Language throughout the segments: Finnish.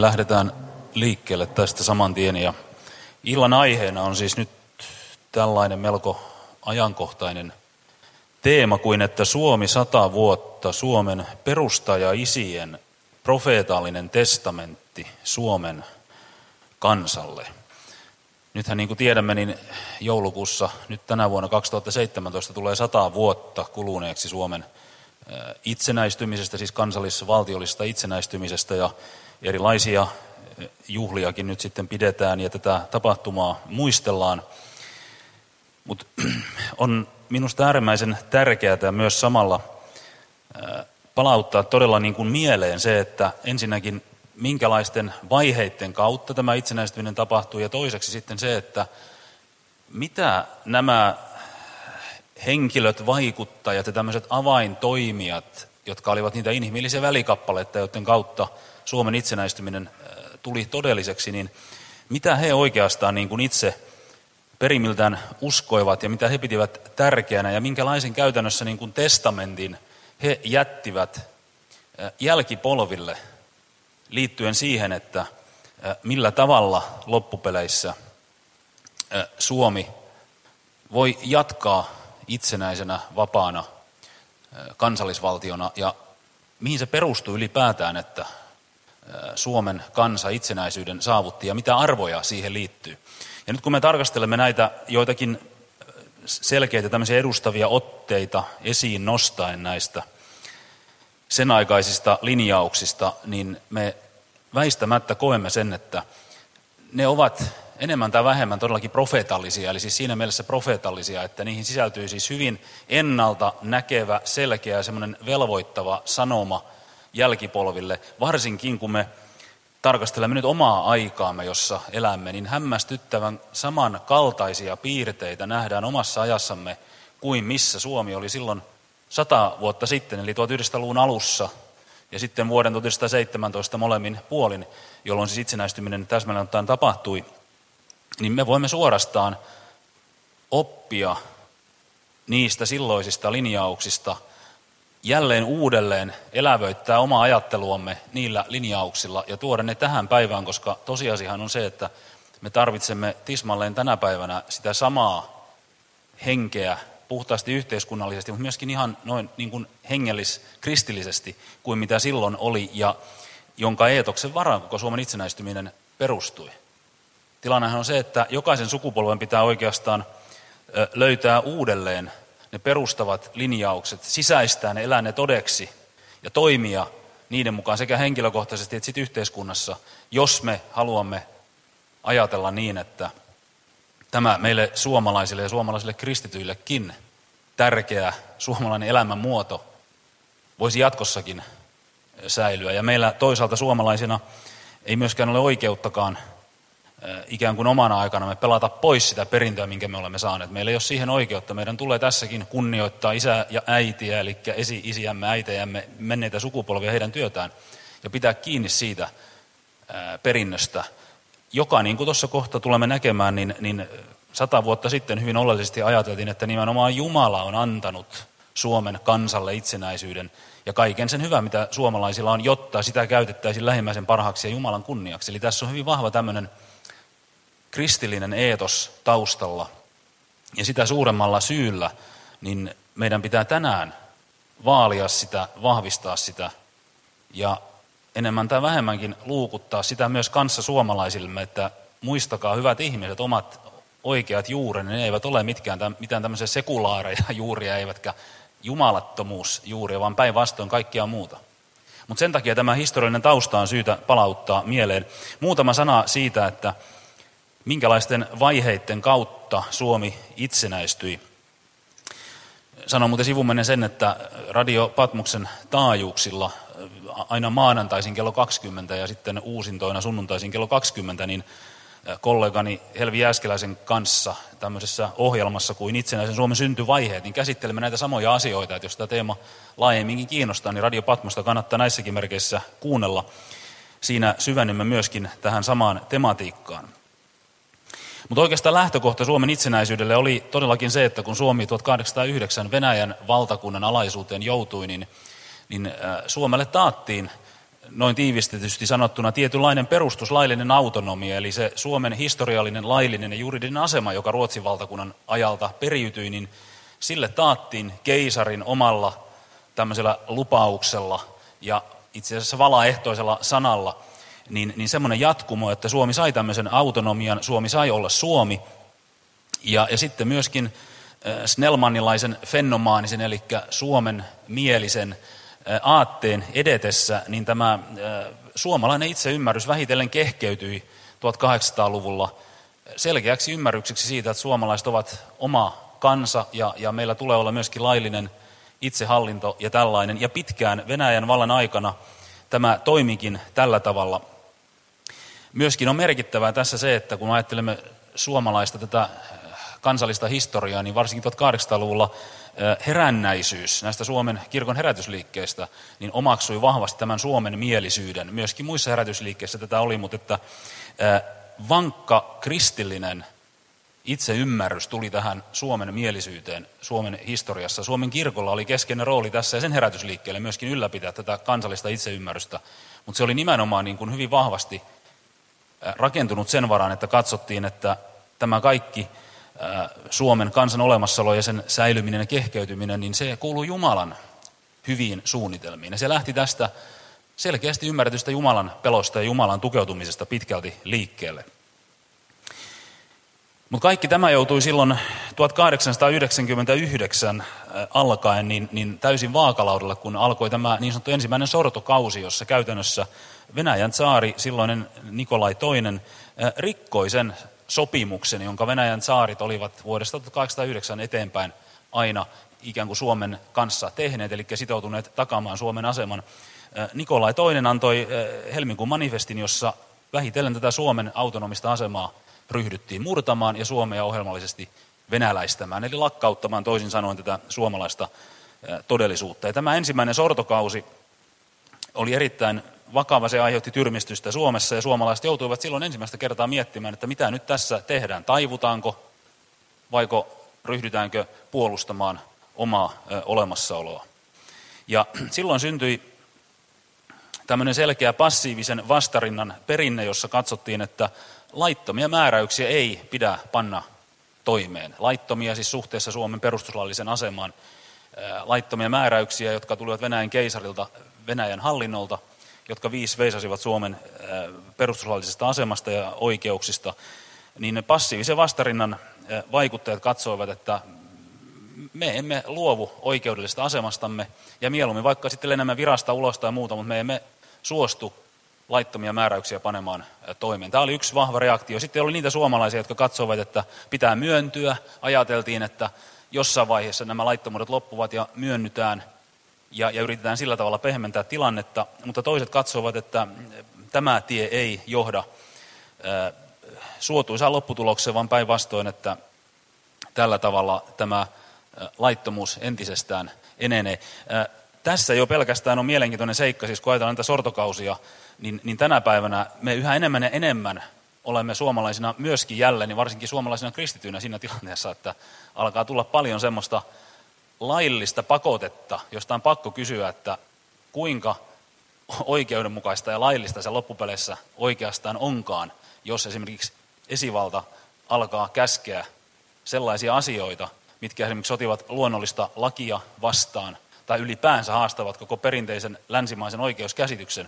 Lähdetään liikkeelle tästä saman tien ja illan aiheena on siis nyt tällainen melko ajankohtainen teema kuin, että Suomi 100 vuotta, Suomen perustajaisien profeetallinen testamentti Suomen kansalle. Nythän niin kuin tiedämme, niin joulukuussa nyt tänä vuonna 2017 tulee 100 vuotta kuluneeksi Suomen itsenäistymisestä, siis kansallisvaltiollisesta itsenäistymisestä, ja erilaisia juhliakin nyt sitten pidetään ja tätä tapahtumaa muistellaan. Mutta on minusta äärimmäisen tärkeää myös samalla palauttaa todella niin kuin mieleen se, että ensinnäkin minkälaisten vaiheiden kautta tämä itsenäistyminen tapahtuu, ja toiseksi sitten se, että mitä nämä henkilöt, vaikuttajat ja tämmöiset avaintoimijat, jotka olivat niitä inhimillisiä välikappaleita, joiden kautta Suomen itsenäistyminen tuli todelliseksi, niin mitä he oikeastaan niin kuin itse perimiltään uskoivat ja mitä he pitivät tärkeänä ja minkälaisen käytännössä niin kuin testamentin he jättivät jälkipolville liittyen siihen, että millä tavalla loppupeleissä Suomi voi jatkaa itsenäisenä, vapaana kansallisvaltiona ja mihin se perustuu ylipäätään, että Suomen kansa itsenäisyyden saavutti ja mitä arvoja siihen liittyy. Ja nyt kun me tarkastelemme näitä joitakin selkeitä tämmöisiä edustavia otteita esiin nostaen näistä sen aikaisista linjauksista, niin me väistämättä koemme sen, että ne ovat enemmän tai vähemmän todellakin profeetallisia, eli siis siinä mielessä profeetallisia, että niihin sisältyy siis hyvin ennalta näkevä, selkeä, semmoinen velvoittava sanoma jälkipolville, varsinkin kun me tarkastelemme nyt omaa aikaamme, jossa elämme, niin hämmästyttävän samankaltaisia piirteitä nähdään omassa ajassamme kuin missä Suomi oli silloin 100 vuotta sitten, eli 1900-luvun alussa ja sitten vuoden 1917 molemmin puolin, jolloin siis itsenäistyminen täsmälleen ottaen tapahtui, niin me voimme suorastaan oppia niistä silloisista linjauksista, jälleen uudelleen elävöittää omaa ajatteluamme niillä linjauksilla ja tuoda ne tähän päivään, koska tosiasiahan on se, että me tarvitsemme tismalleen tänä päivänä sitä samaa henkeä puhtaasti yhteiskunnallisesti, mutta myöskin ihan noin niin kuin hengellis-kristillisesti kuin mitä silloin oli ja jonka eetoksen varaan koko Suomen itsenäistyminen perustui. Tilannehan on se, että jokaisen sukupolven pitää oikeastaan löytää uudelleen ne perustavat linjaukset, sisäistää ne, elää ne todeksi ja toimia niiden mukaan sekä henkilökohtaisesti että sitten yhteiskunnassa, jos me haluamme ajatella niin, että tämä meille suomalaisille ja suomalaisille kristityillekin tärkeä suomalainen elämänmuoto voisi jatkossakin säilyä. Ja meillä toisaalta suomalaisina ei myöskään ole oikeuttakaan ikään kuin omana aikanamme pelata pois sitä perintöä, minkä me olemme saaneet. Meillä ei ole siihen oikeutta. Meidän tulee tässäkin kunnioittaa isää ja äitiä, eli esi-isiämme, äitejämme, menneitä sukupolvia, heidän työtään, ja pitää kiinni siitä perinnöstä, joka, niin kuin tuossa kohta tulemme näkemään, niin 100 vuotta sitten hyvin oleellisesti ajateltiin, että nimenomaan Jumala on antanut Suomen kansalle itsenäisyyden ja kaiken sen hyvän, mitä suomalaisilla on, jotta sitä käytettäisiin lähimmäisen parhaaksi ja Jumalan kunniaksi. Eli tässä on hyvin vahva tämmöinen kristillinen eetos taustalla, ja sitä suuremmalla syyllä, niin meidän pitää tänään vaalia sitä, vahvistaa sitä, ja enemmän tai vähemmänkin luukuttaa sitä myös kanssa suomalaisille, että muistakaa hyvät ihmiset, omat oikeat juurenne, ne eivät ole mitään tämmöisiä sekulaareja juuria, eivätkä jumalattomuusjuuria, vaan päinvastoin kaikkia muuta. Mutta sen takia tämä historiallinen tausta on syytä palauttaa mieleen. Muutama sana siitä, että minkälaisten vaiheiden kautta Suomi itsenäistyi. Sanon muuten sivumennen sen, että Radio Patmoksen taajuuksilla aina maanantaisin kello 20 ja sitten uusintoina sunnuntaisin kello 20, niin kollegani Helvi Jääskeläisen kanssa tämmöisessä ohjelmassa kuin Itsenäisen Suomen syntyvaiheet, niin käsittelemme näitä samoja asioita, että jos tämä teema laajemminkin kiinnostaa, niin Radio Patmosta kannattaa näissäkin merkeissä kuunnella. Siinä syvennymme myöskin tähän samaan tematiikkaan. Mutta oikeastaan lähtökohta Suomen itsenäisyydelle oli todellakin se, että kun Suomi 1809 Venäjän valtakunnan alaisuuteen joutui, niin Suomelle taattiin noin tiivistetysti sanottuna tietynlainen perustuslaillinen autonomia, eli se Suomen historiallinen, laillinen ja juridinen asema, joka Ruotsin valtakunnan ajalta periytyi, niin sille taattiin keisarin omalla tämmöisellä lupauksella ja itse asiassa valaehtoisella sanalla, niin semmoinen jatkumo, että Suomi sai tämmöisen autonomian, Suomi sai olla Suomi, ja sitten myöskin snellmanilaisen fenomaanisen, eli Suomen mielisen aatteen edetessä, niin tämä suomalainen itseymmärrys vähitellen kehkeytyi 1800-luvulla selkeäksi ymmärrykseksi siitä, että suomalaiset ovat oma kansa ja meillä tulee olla myöskin laillinen itsehallinto ja tällainen. Ja pitkään Venäjän vallan aikana tämä toimikin tällä tavalla. Myöskin on merkittävää tässä se, että kun ajattelemme suomalaista tätä kansallista historiaa, niin varsinkin 1800-luvulla herännäisyys näistä Suomen kirkon herätysliikkeistä niin omaksui vahvasti tämän Suomen mielisyyden. Myöskin muissa herätysliikkeissä tätä oli, mutta että vankka kristillinen itseymmärrys tuli tähän Suomen mielisyyteen Suomen historiassa. Suomen kirkolla oli keskeinen rooli tässä ja sen herätysliikkeelle myöskin ylläpitää tätä kansallista itseymmärrystä, mutta se oli nimenomaan niin kuin hyvin vahvasti rakentunut sen varaan, että katsottiin, että tämä kaikki Suomen kansan olemassaolo ja sen säilyminen ja kehkeytyminen, niin se kuuluu Jumalan hyviin suunnitelmiin. Ja se lähti tästä selkeästi ymmärretystä Jumalan pelosta ja Jumalan tukeutumisesta pitkälti liikkeelle. Mutta kaikki tämä joutui silloin 1899 alkaen niin täysin vaakalaudalle, kun alkoi tämä niin sanottu ensimmäinen sortokausi, jossa käytännössä Venäjän tsaari, silloinen Nikolai II, rikkoi sen sopimuksen, jonka Venäjän tsaarit olivat vuodesta 1809 eteenpäin aina ikään kuin Suomen kanssa tehneet, eli sitoutuneet takaamaan Suomen aseman. Nikolai II antoi helmikuun manifestin, jossa vähitellen tätä Suomen autonomista asemaa ryhdyttiin murtamaan ja Suomea ohjelmallisesti venäläistämään, eli lakkauttamaan toisin sanoen tätä suomalaista todellisuutta. Ja tämä ensimmäinen sortokausi oli erittäin vakava, se aiheutti tyrmistystä Suomessa ja suomalaiset joutuivat silloin ensimmäistä kertaa miettimään, että mitä nyt tässä tehdään, taivutaanko vaiko ryhdytäänkö puolustamaan omaa olemassaoloa. Ja silloin syntyi tämmöinen selkeä passiivisen vastarinnan perinne, jossa katsottiin, että laittomia määräyksiä ei pidä panna toimeen. Laittomia siis suhteessa Suomen perustuslaillisen asemaan. Laittomia määräyksiä, jotka tulivat Venäjän keisarilta, Venäjän hallinnolta, jotka veisasivat Suomen perustuslaillisesta asemasta ja oikeuksista, niin ne passiivisen vastarinnan vaikuttajat katsoivat, että me emme luovu oikeudellisesta asemastamme ja mieluummin vaikka sitten lennämme virasta ulos tai muuta, mutta me emme suostu laittomia määräyksiä panemaan toimeen. Tämä oli yksi vahva reaktio. Sitten oli niitä suomalaisia, jotka katsoivat, että pitää myöntyä. Ajateltiin, että jossain vaiheessa nämä laittomuudet loppuvat ja myönnytään ja yritetään sillä tavalla pehmentää tilannetta, mutta toiset katsovat, että tämä tie ei johda suotuisaan lopputulokseen, vaan päinvastoin, että tällä tavalla tämä laittomuus entisestään enenee. Tässä jo pelkästään on mielenkiintoinen seikka, siis kun ajatellaan näitä sortokausia, niin tänä päivänä me yhä enemmän ja enemmän olemme suomalaisina myöskin jälleen, niin varsinkin suomalaisina kristityinä siinä tilanteessa, että alkaa tulla paljon semmoista laillista pakotetta, josta on pakko kysyä, että kuinka oikeudenmukaista ja laillista se loppupeleissä oikeastaan onkaan, jos esimerkiksi esivalta alkaa käskeä sellaisia asioita, mitkä esimerkiksi sotivat luonnollista lakia vastaan tai ylipäänsä haastavat koko perinteisen länsimaisen oikeuskäsityksen.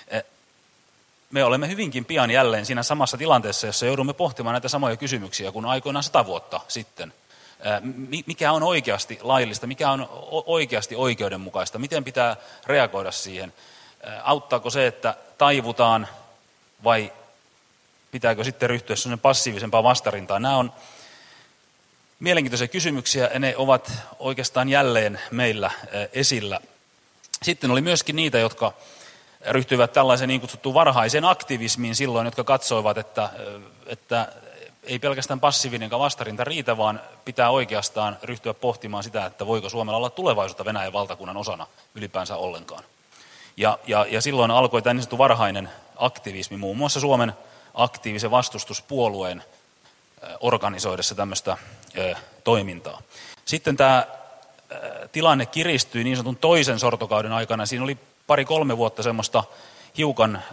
Me olemme hyvinkin pian jälleen siinä samassa tilanteessa, jossa joudumme pohtimaan näitä samoja kysymyksiä kuin aikoinaan 100 vuotta sitten. Mikä on oikeasti laillista, mikä on oikeasti oikeudenmukaista, miten pitää reagoida siihen. Auttaako se, että taivutaan vai pitääkö sitten ryhtyä sellainen passiivisempaan vastarintaan? Nämä on mielenkiintoisia kysymyksiä ja ne ovat oikeastaan jälleen meillä esillä. Sitten oli myöskin niitä, jotka ryhtyivät tällaiseen niin kutsuttuun varhaiseen aktivismiin silloin, jotka katsoivat, että ei pelkästään passiivinenkaan vastarinta riitä, vaan pitää oikeastaan ryhtyä pohtimaan sitä, että voiko Suomella olla tulevaisuutta Venäjän valtakunnan osana ylipäänsä ollenkaan. Ja silloin alkoi tämä niin sanottu varhainen aktivismi, muun muassa Suomen aktiivisen vastustuspuolueen organisoidessa tämmöistä toimintaa. Sitten tämä tilanne kiristyi niin sanotun toisen sortokauden aikana. Siinä oli 2-3 vuotta semmoista hiukan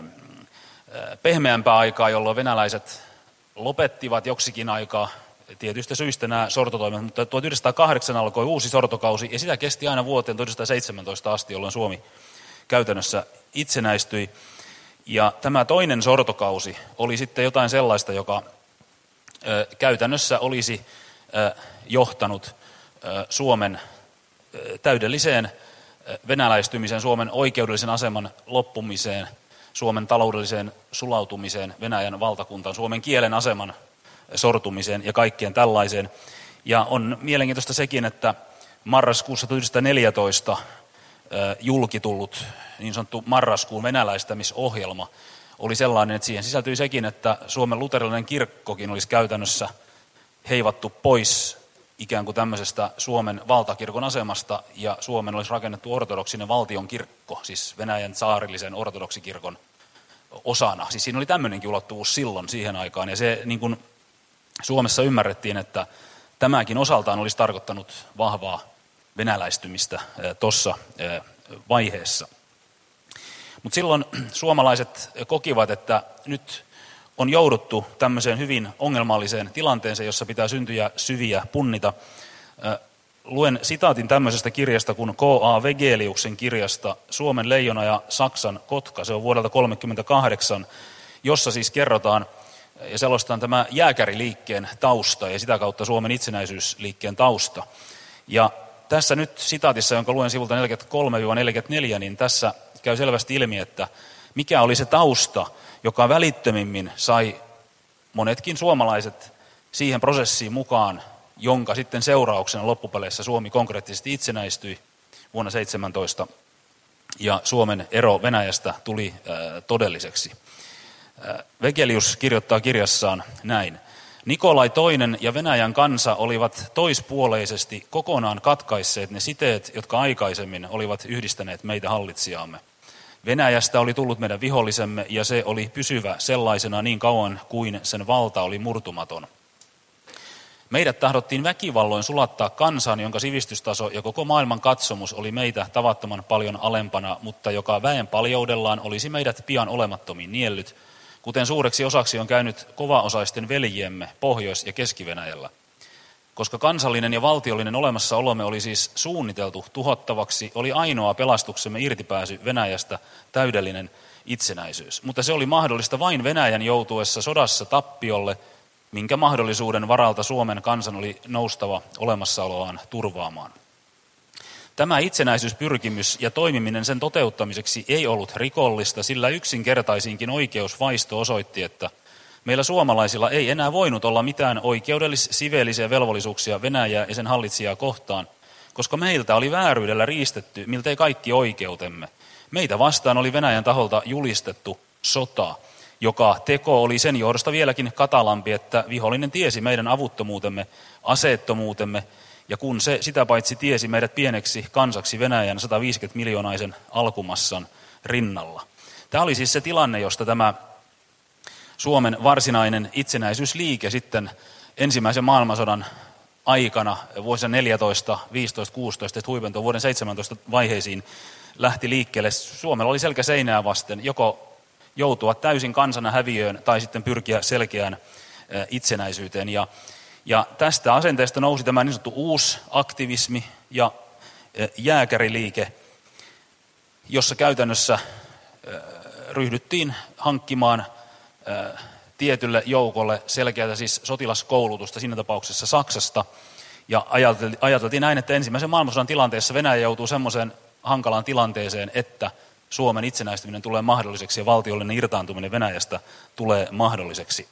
pehmeämpää aikaa, jolloin venäläiset lopettivat joksikin aikaa tietyistä syistä nämä sortotoimet, mutta 1908 alkoi uusi sortokausi ja sitä kesti aina vuoteen 1917 asti, jolloin Suomi käytännössä itsenäistyi. Ja tämä toinen sortokausi oli sitten jotain sellaista, joka käytännössä olisi johtanut Suomen täydelliseen venäläistymiseen, Suomen oikeudellisen aseman loppumiseen, Suomen taloudelliseen sulautumiseen Venäjän valtakuntaan, Suomen kielen aseman sortumiseen ja kaikkeen tällaiseen. Ja on mielenkiintoista sekin, että marraskuussa 1914 julkitullut niin sanottu marraskuun venäläistämisohjelma oli sellainen, että siihen sisältyi sekin, että Suomen luterilainen kirkkokin olisi käytännössä heivattu pois ikään kuin tämmöisestä Suomen valtakirkon asemasta, ja Suomen olisi rakennettu ortodoksinen valtionkirkko, siis Venäjän tsaarillisen ortodoksikirkon osana. Siis siinä oli tämmöinenkin ulottuvuus silloin siihen aikaan, ja se niin kuin Suomessa ymmärrettiin, että tämäkin osaltaan olisi tarkoittanut vahvaa venäläistymistä tuossa vaiheessa. Mutta silloin suomalaiset kokivat, että nyt on jouduttu tämmöiseen hyvin ongelmalliseen tilanteeseen, jossa pitää syntyjä syviä punnita. Luen sitaatin tämmöisestä kirjasta kuin K.A. Wegeliuksen kirjasta Suomen leijona ja Saksan kotka. Se on vuodelta 1938, jossa siis kerrotaan ja selostetaan tämä jääkäriliikkeen tausta ja sitä kautta Suomen itsenäisyysliikkeen tausta. Ja tässä nyt sitaatissa, jonka luen sivulta 43-44, niin tässä käy selvästi ilmi, että mikä oli se tausta, joka välittömimmin sai monetkin suomalaiset siihen prosessiin mukaan, jonka sitten seurauksena loppupeleissä Suomi konkreettisesti itsenäistyi vuonna 17 ja Suomen ero Venäjästä tuli todelliseksi. Wegelius kirjoittaa kirjassaan näin. Nikolai II ja Venäjän kansa olivat toispuoleisesti kokonaan katkaisseet ne siteet, jotka aikaisemmin olivat yhdistäneet meitä hallitsijaamme. Venäjästä oli tullut meidän vihollisemme ja se oli pysyvä sellaisena niin kauan kuin sen valta oli murtumaton. Meidät tahdottiin väkivalloin sulattaa kansaan, jonka sivistystaso ja koko maailman katsomus oli meitä tavattoman paljon alempana, mutta joka väen paljoudellaan olisi meidät pian olemattomiin niellyt, kuten suureksi osaksi on käynyt kovaosaisten veljiemme Pohjois- ja Keski-Venäjällä. Koska kansallinen ja valtiollinen olemassaolomme oli siis suunniteltu tuhottavaksi, oli ainoa pelastuksemme irtipääsy Venäjästä täydellinen itsenäisyys. Mutta se oli mahdollista vain Venäjän joutuessa sodassa tappiolle, minkä mahdollisuuden varalta Suomen kansan oli noustava olemassaoloaan turvaamaan. Tämä itsenäisyyspyrkimys ja toimiminen sen toteuttamiseksi ei ollut rikollista, sillä yksinkertaisinkin oikeusvaisto osoitti, että meillä suomalaisilla ei enää voinut olla mitään oikeudellis-siveellisiä velvollisuuksia Venäjää ja sen hallitsijaa kohtaan, koska meiltä oli vääryydellä riistetty miltei kaikki oikeutemme. Meitä vastaan oli Venäjän taholta julistettu sota, joka teko oli sen johdosta vieläkin katalampi, että vihollinen tiesi meidän avuttomuutemme, aseettomuutemme, ja kun se sitä paitsi tiesi meidät pieneksi kansaksi Venäjän 150-miljoonaisen alkumassan rinnalla. Tämä oli siis se tilanne, josta tämä Suomen varsinainen itsenäisyysliike sitten ensimmäisen maailmansodan aikana vuosina 14, 15, 16 ja huipentui vuoden 17 vaiheisiin lähti liikkeelle. Suomella oli selkä seinää vasten joko joutua täysin kansana häviöön tai sitten pyrkiä selkeään itsenäisyyteen. Ja tästä asenteesta nousi tämä niin sanottu uusaktivismi ja jääkäriliike, jossa käytännössä ryhdyttiin hankkimaan tietylle joukolle selkeätä siis sotilaskoulutusta, siinä tapauksessa Saksasta. Ja ajateltiin näin, että ensimmäisen maailmansodan tilanteessa Venäjä joutuu semmoiseen hankalaan tilanteeseen, että Suomen itsenäistyminen tulee mahdolliseksi ja valtiollinen irtaantuminen Venäjästä tulee mahdolliseksi.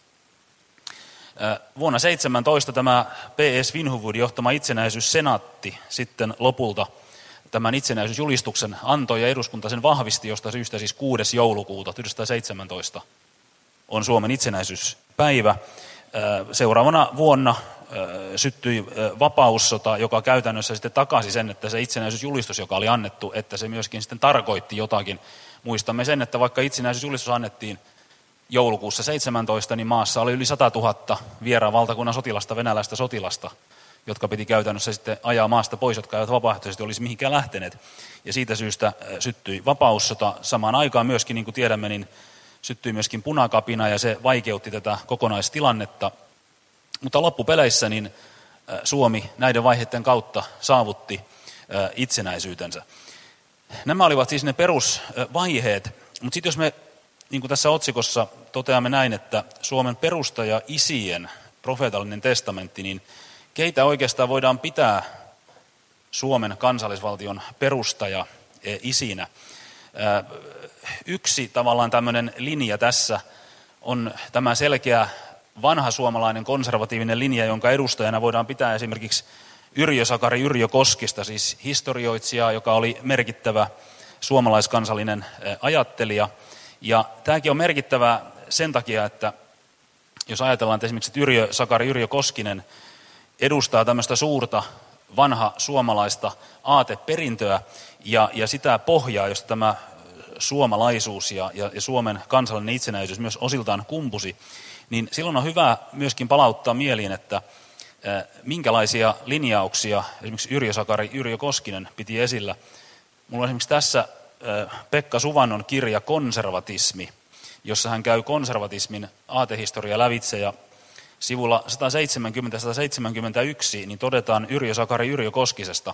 Vuonna 17 tämä P.S. Svinhufvud johtama itsenäisyyssenaatti sitten lopulta tämän itsenäisyysjulistuksen antoi ja eduskunta sen vahvisti, josta syystä siis 6. joulukuuta 1917 on Suomen itsenäisyyspäivä. Seuraavana vuonna syttyi vapaussota, joka käytännössä sitten takasi sen, että se itsenäisyysjulistus, joka oli annettu, että se myöskin sitten tarkoitti jotakin. Muistamme sen, että vaikka itsenäisyysjulistus annettiin joulukuussa 17, niin maassa oli yli 100 000 vieraan valtakunnan sotilasta, venäläistä sotilasta, jotka piti käytännössä sitten ajaa maasta pois, jotka eivät vapaaehtoisesti olisi mihinkään lähteneet. Ja siitä syystä syttyi vapaussota. Samaan aikaan myöskin, niin kuin tiedämme, niin syttyi myöskin punakapina ja se vaikeutti tätä kokonaistilannetta. Mutta loppupeleissä niin Suomi näiden vaiheiden kautta saavutti itsenäisyytensä. Nämä olivat siis ne perusvaiheet, mutta sitten jos me, niin kuin tässä otsikossa toteamme näin, että Suomen perustaja isien profeetallinen testamentti, niin keitä oikeastaan voidaan pitää Suomen kansallisvaltion perustaja isinä? Yksi tavallaan tämmöinen linja tässä on tämä selkeä vanha suomalainen konservatiivinen linja, jonka edustajana voidaan pitää esimerkiksi Yrjö-Sakari Yrjö-Koskista, siis historioitsija, joka oli merkittävä suomalaiskansallinen ajattelija. Ja tämäkin on merkittävä sen takia, että jos ajatellaan, että esimerkiksi Yrjö-Sakari Yrjö-Koskinen edustaa tämmöistä suurta vanha suomalaista aateperintöä ja sitä pohjaa, josta tämä suomalaisuus ja Suomen kansallinen itsenäisyys myös osiltaan kumpusi, niin silloin on hyvä myöskin palauttaa mieliin, että minkälaisia linjauksia esimerkiksi Yrjö-Sakari Yrjö-Koskinen piti esillä. Mulla on esimerkiksi tässä Pekka Suvannon kirja Konservatismi, jossa hän käy konservatismin aatehistoria lävitse ja sivulla 170-171 niin todetaan Yrjö-Sakari Yrjö-Koskisesta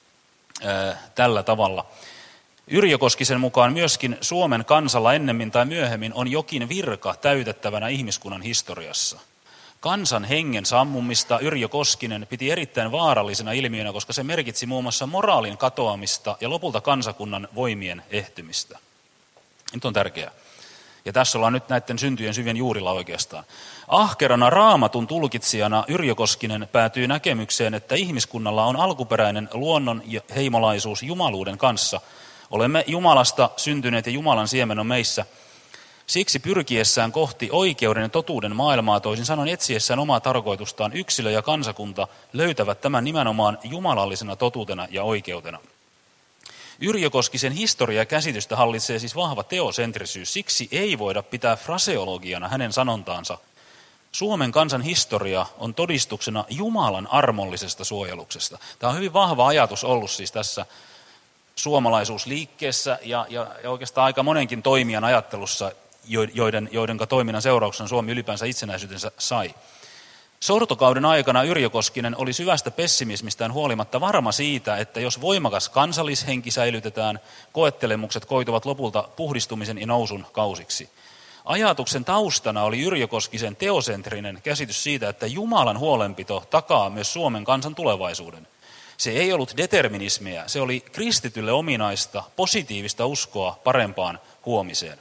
tällä tavalla. Yrjö-Koskisen mukaan myöskin Suomen kansalla ennemmin tai myöhemmin on jokin virka täytettävänä ihmiskunnan historiassa. Kansan hengen sammumista Yrjö-Koskinen piti erittäin vaarallisena ilmiönä, koska se merkitsi muun muassa moraalin katoamista ja lopulta kansakunnan voimien ehtymistä. Nyt on tärkeää. Ja tässä ollaan nyt näiden syntyjen syvien juurilla oikeastaan. Ahkerana raamatun tulkitsijana Yrjö-Koskinen päätyy näkemykseen, että ihmiskunnalla on alkuperäinen luonnon ja heimolaisuus jumaluuden kanssa. Olemme Jumalasta syntyneet ja Jumalan siemen on meissä. Siksi pyrkiessään kohti oikeuden ja totuuden maailmaa, toisin sanoen etsiessään omaa tarkoitustaan, yksilö ja kansakunta löytävät tämän nimenomaan jumalallisena totuutena ja oikeutena. Yrjö-Koskisen historiakäsitystä hallitsee siis vahva teosentrisyys, siksi ei voida pitää fraseologiana hänen sanontaansa. Suomen kansan historia on todistuksena Jumalan armollisesta suojeluksesta. Tämä on hyvin vahva ajatus ollut siis tässä suomalaisuusliikkeessä ja oikeastaan aika monenkin toimijan ajattelussa, joidenka toiminnan seurauksena Suomi ylipäänsä itsenäisyytensä sai. Sortokauden aikana Yrjö-Koskinen oli syvästä pessimismistään huolimatta varma siitä, että jos voimakas kansallishenki säilytetään, koettelemukset koituvat lopulta puhdistumisen ja nousun kausiksi. Ajatuksen taustana oli Yrjö-Koskisen teosentrinen käsitys siitä, että Jumalan huolenpito takaa myös Suomen kansan tulevaisuuden. Se ei ollut determinismiä, se oli kristitylle ominaista, positiivista uskoa parempaan huomiseen.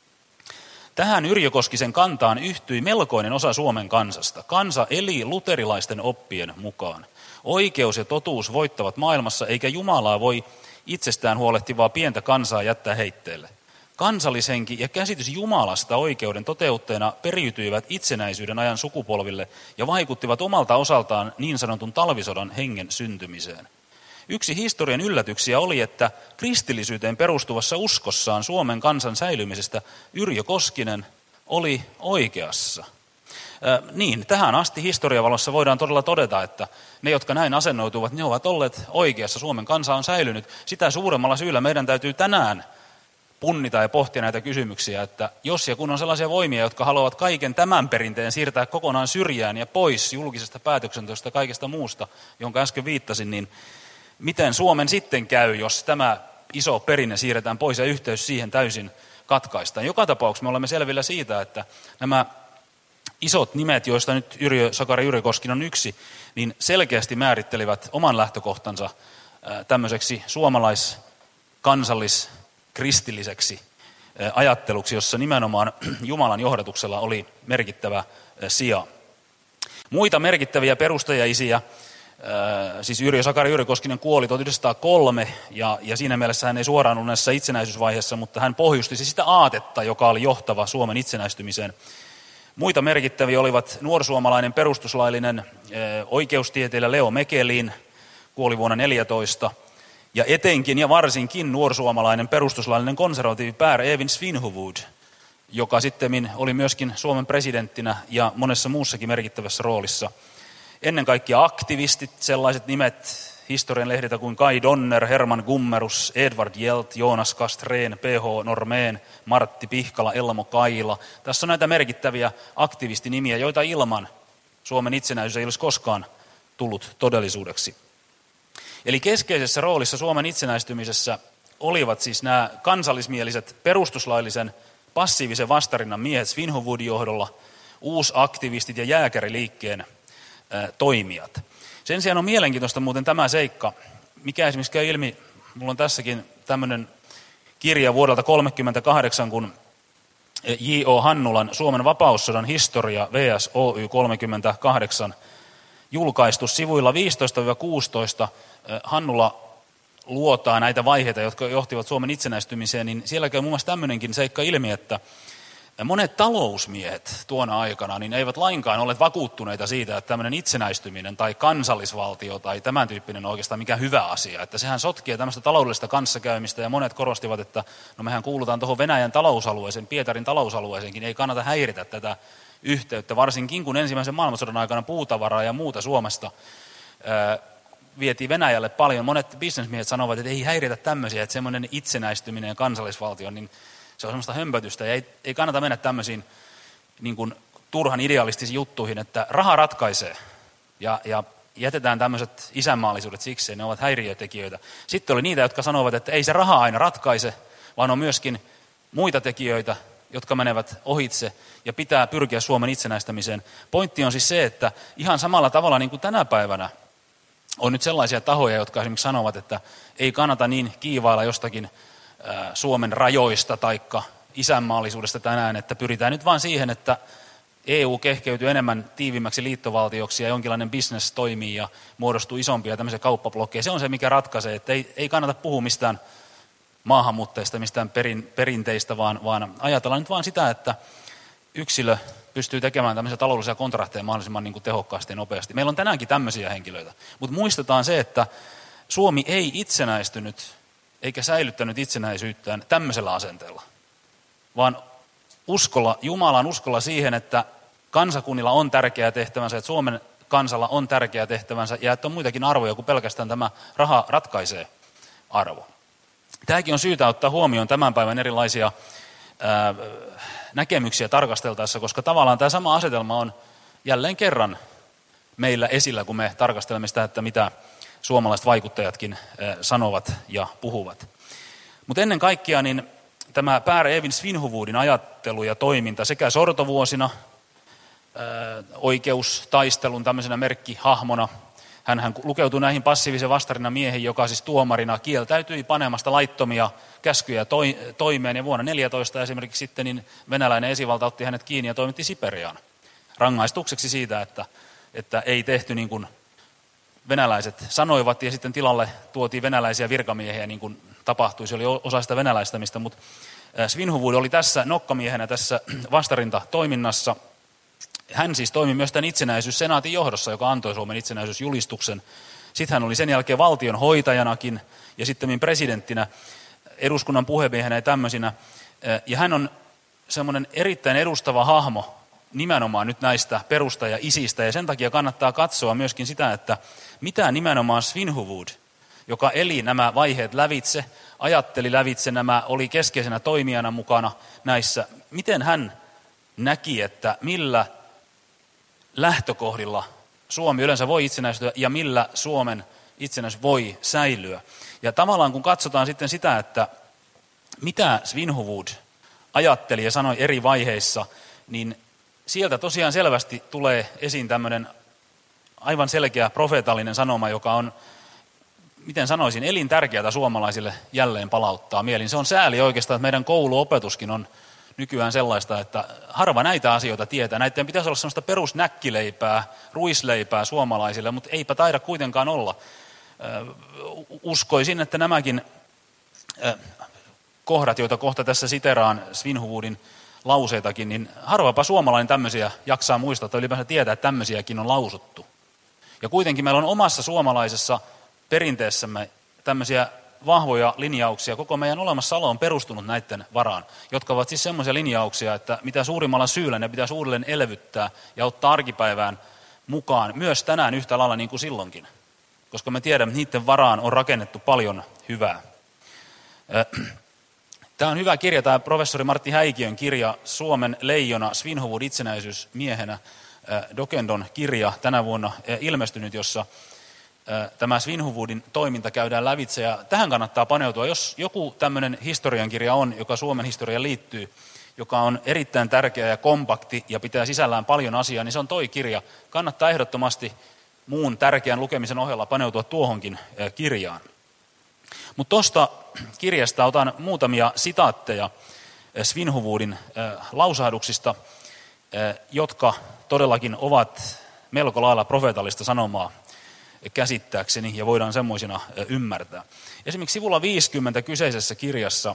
Tähän Yrjö-Koskisen kantaan yhtyi melkoinen osa Suomen kansasta. Kansa eli luterilaisten oppien mukaan. Oikeus ja totuus voittavat maailmassa, eikä Jumalaa voi itsestään huolehtivaa pientä kansaa jättää heitteelle. Kansallishenki ja käsitys Jumalasta oikeuden toteutteena periytyivät itsenäisyyden ajan sukupolville ja vaikuttivat omalta osaltaan niin sanotun talvisodan hengen syntymiseen. Yksi historian yllätyksiä oli, että kristillisyyteen perustuvassa uskossaan Suomen kansan säilymisestä Yrjö-Koskinen oli oikeassa. Niin, tähän asti historiavalossa voidaan todella todeta, että ne, jotka näin asennoituvat, ne ovat olleet oikeassa. Suomen kansa on säilynyt. Sitä suuremmalla syyllä meidän täytyy tänään punnita ja pohtia näitä kysymyksiä, että jos ja kun on sellaisia voimia, jotka haluavat kaiken tämän perinteen siirtää kokonaan syrjään ja pois julkisesta päätöksenteosta ja kaikesta muusta, jonka äsken viittasin, niin miten Suomen sitten käy, jos tämä iso perinne siirretään pois ja yhteys siihen täysin katkaistaan? Joka tapauksessa me olemme selvillä siitä, että nämä isot nimet, joista nyt Yrjö-Sakari Yrjö-Koskinen on yksi, niin selkeästi määrittelivät oman lähtökohtansa tämmöiseksi suomalais-kansallis-kristilliseksi ajatteluksi, jossa nimenomaan Jumalan johdatuksella oli merkittävä sija. Muita merkittäviä perustajaisiä, siis Yrjö-Sakari Yrjö-Koskinen kuoli 1903 ja siinä mielessä hän ei suoraan ollut näissä itsenäisyysvaiheessa, mutta hän pohjusti sitä aatetta, joka oli johtava Suomen itsenäistymiseen. Muita merkittäviä olivat nuorsuomalainen perustuslaillinen oikeustieteilijä Leo Mekelin, kuoli vuonna 14, ja etenkin ja varsinkin nuorsuomalainen perustuslaillinen konservatiivi Pär Evin Svinhufvud, joka sitten oli myöskin Suomen presidenttinä ja monessa muussakin merkittävässä roolissa. Ennen kaikkea aktivistit, sellaiset nimet historian lehdiltä kuin Kai Donner, Herman Gummerus, Edward Hjelt, Jonas Castrén, P.H. Normeen, Martti Pihkala, Elmo Kaila. Tässä on näitä merkittäviä aktivistinimiä, joita ilman Suomen itsenäisyys ei olisi koskaan tullut todellisuudeksi. Eli keskeisessä roolissa Suomen itsenäistymisessä olivat siis nämä kansallismieliset perustuslaillisen passiivisen vastarinnan miehet Svinhufvudin johdolla, uusaktivistit ja jääkäriliikkeen toimijat. Sen sijaan on mielenkiintoista muuten tämä seikka, mikä esimerkiksi käy ilmi, minulla on tässäkin tämmöinen kirja vuodelta 1938, kun J.O. Hannulan Suomen vapaussodan historia vs. Oy 38 julkaistu sivuilla 15-16. Hannula luotaa näitä vaiheita, jotka johtivat Suomen itsenäistymiseen, niin siellä käy muun muassa tämmöinenkin seikka ilmi, että monet talousmiehet tuona aikana niin eivät lainkaan olleet vakuuttuneita siitä, että tämmöinen itsenäistyminen tai kansallisvaltio tai tämän tyyppinen on oikeastaan mikä hyvä asia. Että sehän sotkee tämmöistä taloudellista kanssakäymistä ja monet korostivat, että no mehän kuulutaan tuohon Venäjän talousalueeseen, Pietarin talousalueeseenkin, ei kannata häiritä tätä yhteyttä, varsinkin kun ensimmäisen maailmansodan aikana puutavaraa ja muuta Suomesta vietiin Venäjälle paljon. Monet bisnesmiehet sanovat, että ei häiritä tämmöisiä, että semmoinen itsenäistyminen ja kansallisvaltio, niin se on semmoista hömpötystä ja ei kannata mennä tämmöisiin niin kuin turhan idealistisiin juttuihin, että raha ratkaisee ja jätetään tämmöiset isänmaallisuudet siksi, ne ovat häiriötekijöitä. Sitten oli niitä, jotka sanovat, että ei se raha aina ratkaise, vaan on myöskin muita tekijöitä, jotka menevät ohitse ja pitää pyrkiä Suomen itsenäistämiseen. Pointti on siis se, että ihan samalla tavalla niin kuin tänä päivänä on nyt sellaisia tahoja, jotka esimerkiksi sanovat, että ei kannata niin kiivailla jostakin Suomen rajoista tai isänmaallisuudesta tänään, että pyritään nyt vaan siihen, että EU kehkeytyy enemmän tiivimmäksi liittovaltioksi ja jonkinlainen business toimii ja muodostuu isompia tämmöisiä kauppablokkeja. Se on se, mikä ratkaisee, että ei kannata puhua mistään maahanmuuttajista, mistään perinteistä, vaan ajatellaan nyt vaan sitä, että yksilö pystyy tekemään tämmöisiä taloudellisia kontrahteja mahdollisimman niin kuin tehokkaasti ja nopeasti. Meillä on tänäänkin tämmöisiä henkilöitä, mutta muistetaan se, että Suomi ei itsenäistynyt eikä säilyttänyt itsenäisyyttään tämmöisellä asenteella, vaan uskolla, Jumalan uskolla siihen, että kansakunnilla on tärkeä tehtävänsä, että Suomen kansalla on tärkeä tehtävänsä ja että on muitakin arvoja kuin pelkästään tämä raha ratkaisee arvo. Tämäkin on syytä ottaa huomioon tämän päivän erilaisia näkemyksiä tarkasteltaessa, koska tavallaan tämä sama asetelma on jälleen kerran meillä esillä, kun me tarkastelemme sitä, että mitä suomalaiset vaikuttajatkin sanovat ja puhuvat. Mutta ennen kaikkea niin tämä Per Evin Svinhufvudin ajattelu ja toiminta sekä sortovuosina oikeustaistelun tämmöisenä merkkihahmona, hän lukeutui näihin passiivisen vastarinnan miehiin, joka siis tuomarina kieltäytyi panemasta laittomia käskyjä toimeen, ja vuonna 2014 esimerkiksi sitten niin venäläinen esivalta otti hänet kiinni ja toimitti Siperiaan rangaistukseksi siitä, että ei tehty niin kuin venäläiset sanoivat, ja sitten tilalle tuotiin venäläisiä virkamiehiä, niin kuin tapahtui. Se oli osa sitä venäläistämistä, mutta Svinhufvud oli tässä nokkamiehenä tässä vastarintatoiminnassa. Hän siis toimi myös tämän itsenäisyyssenaatin johdossa, joka antoi Suomen itsenäisyysjulistuksen. Sitten hän oli sen jälkeen valtion hoitajanakin ja sitten presidenttinä, eduskunnan puhemiehenä ja tämmöisinä. Ja hän on semmoinen erittäin edustava hahmo nimenomaan nyt näistä perustaja-isistä, ja sen takia kannattaa katsoa myöskin sitä, että mitä nimenomaan Svinhufvud, joka eli nämä vaiheet lävitse, ajatteli lävitse nämä, oli keskeisenä toimijana mukana näissä, miten hän näki, että millä lähtökohdilla Suomi yleensä voi itsenäistyä ja millä Suomen itsenäisyys voi säilyä. Ja tavallaan kun katsotaan sitten sitä, että mitä Svinhufvud ajatteli ja sanoi eri vaiheissa, niin sieltä tosiaan selvästi tulee esiin tämmöinen aivan selkeä profeetallinen sanoma, joka on, miten sanoisin, elintärkeää suomalaisille jälleen palauttaa mieliin. Se on sääli oikeastaan, että meidän kouluopetuskin on nykyään sellaista, että harva näitä asioita tietää. Näiden pitäisi olla sellaista perusnäkkileipää, ruisleipää suomalaisille, mutta eipä taida kuitenkaan olla. Uskoisin, että nämäkin kohdat, joita kohta tässä siteraan Svinhufvudin lauseitakin, niin harvapa suomalainen tämmöisiä jaksaa muistaa, että ylipäänsä tietää, että tämmöisiäkin on lausuttu. Ja kuitenkin meillä on omassa suomalaisessa perinteessämme tämmöisiä vahvoja linjauksia. Koko meidän olemassaolo on perustunut näiden varaan, jotka ovat siis semmoisia linjauksia, että mitä suurimmalla syyllä ne pitäisi uudelleen elvyttää ja ottaa arkipäivään mukaan myös tänään yhtä lailla niin kuin silloinkin, koska me tiedämme, että niiden varaan on rakennettu paljon hyvää. Tämä on hyvä kirja, tämä professori Martti Häikiön kirja, Suomen leijona, Svinhuvud itsenäisyysmiehenä, Dokendon kirja tänä vuonna ilmestynyt, jossa tämä Svinhuvudin toiminta käydään lävitse. Ja tähän kannattaa paneutua, jos joku tämmöinen historiankirja on, joka Suomen historiaan liittyy, joka on erittäin tärkeä ja kompakti ja pitää sisällään paljon asiaa, niin se on toi kirja. Kannattaa ehdottomasti muun tärkeän lukemisen ohella paneutua tuohonkin kirjaan. Mutta tuosta kirjasta otan muutamia sitaatteja Svinhuvudin lausahduksista, jotka todellakin ovat melko lailla profeetallista sanomaa käsittääkseni ja voidaan semmoisina ymmärtää. Esimerkiksi sivulla 50 kyseisessä kirjassa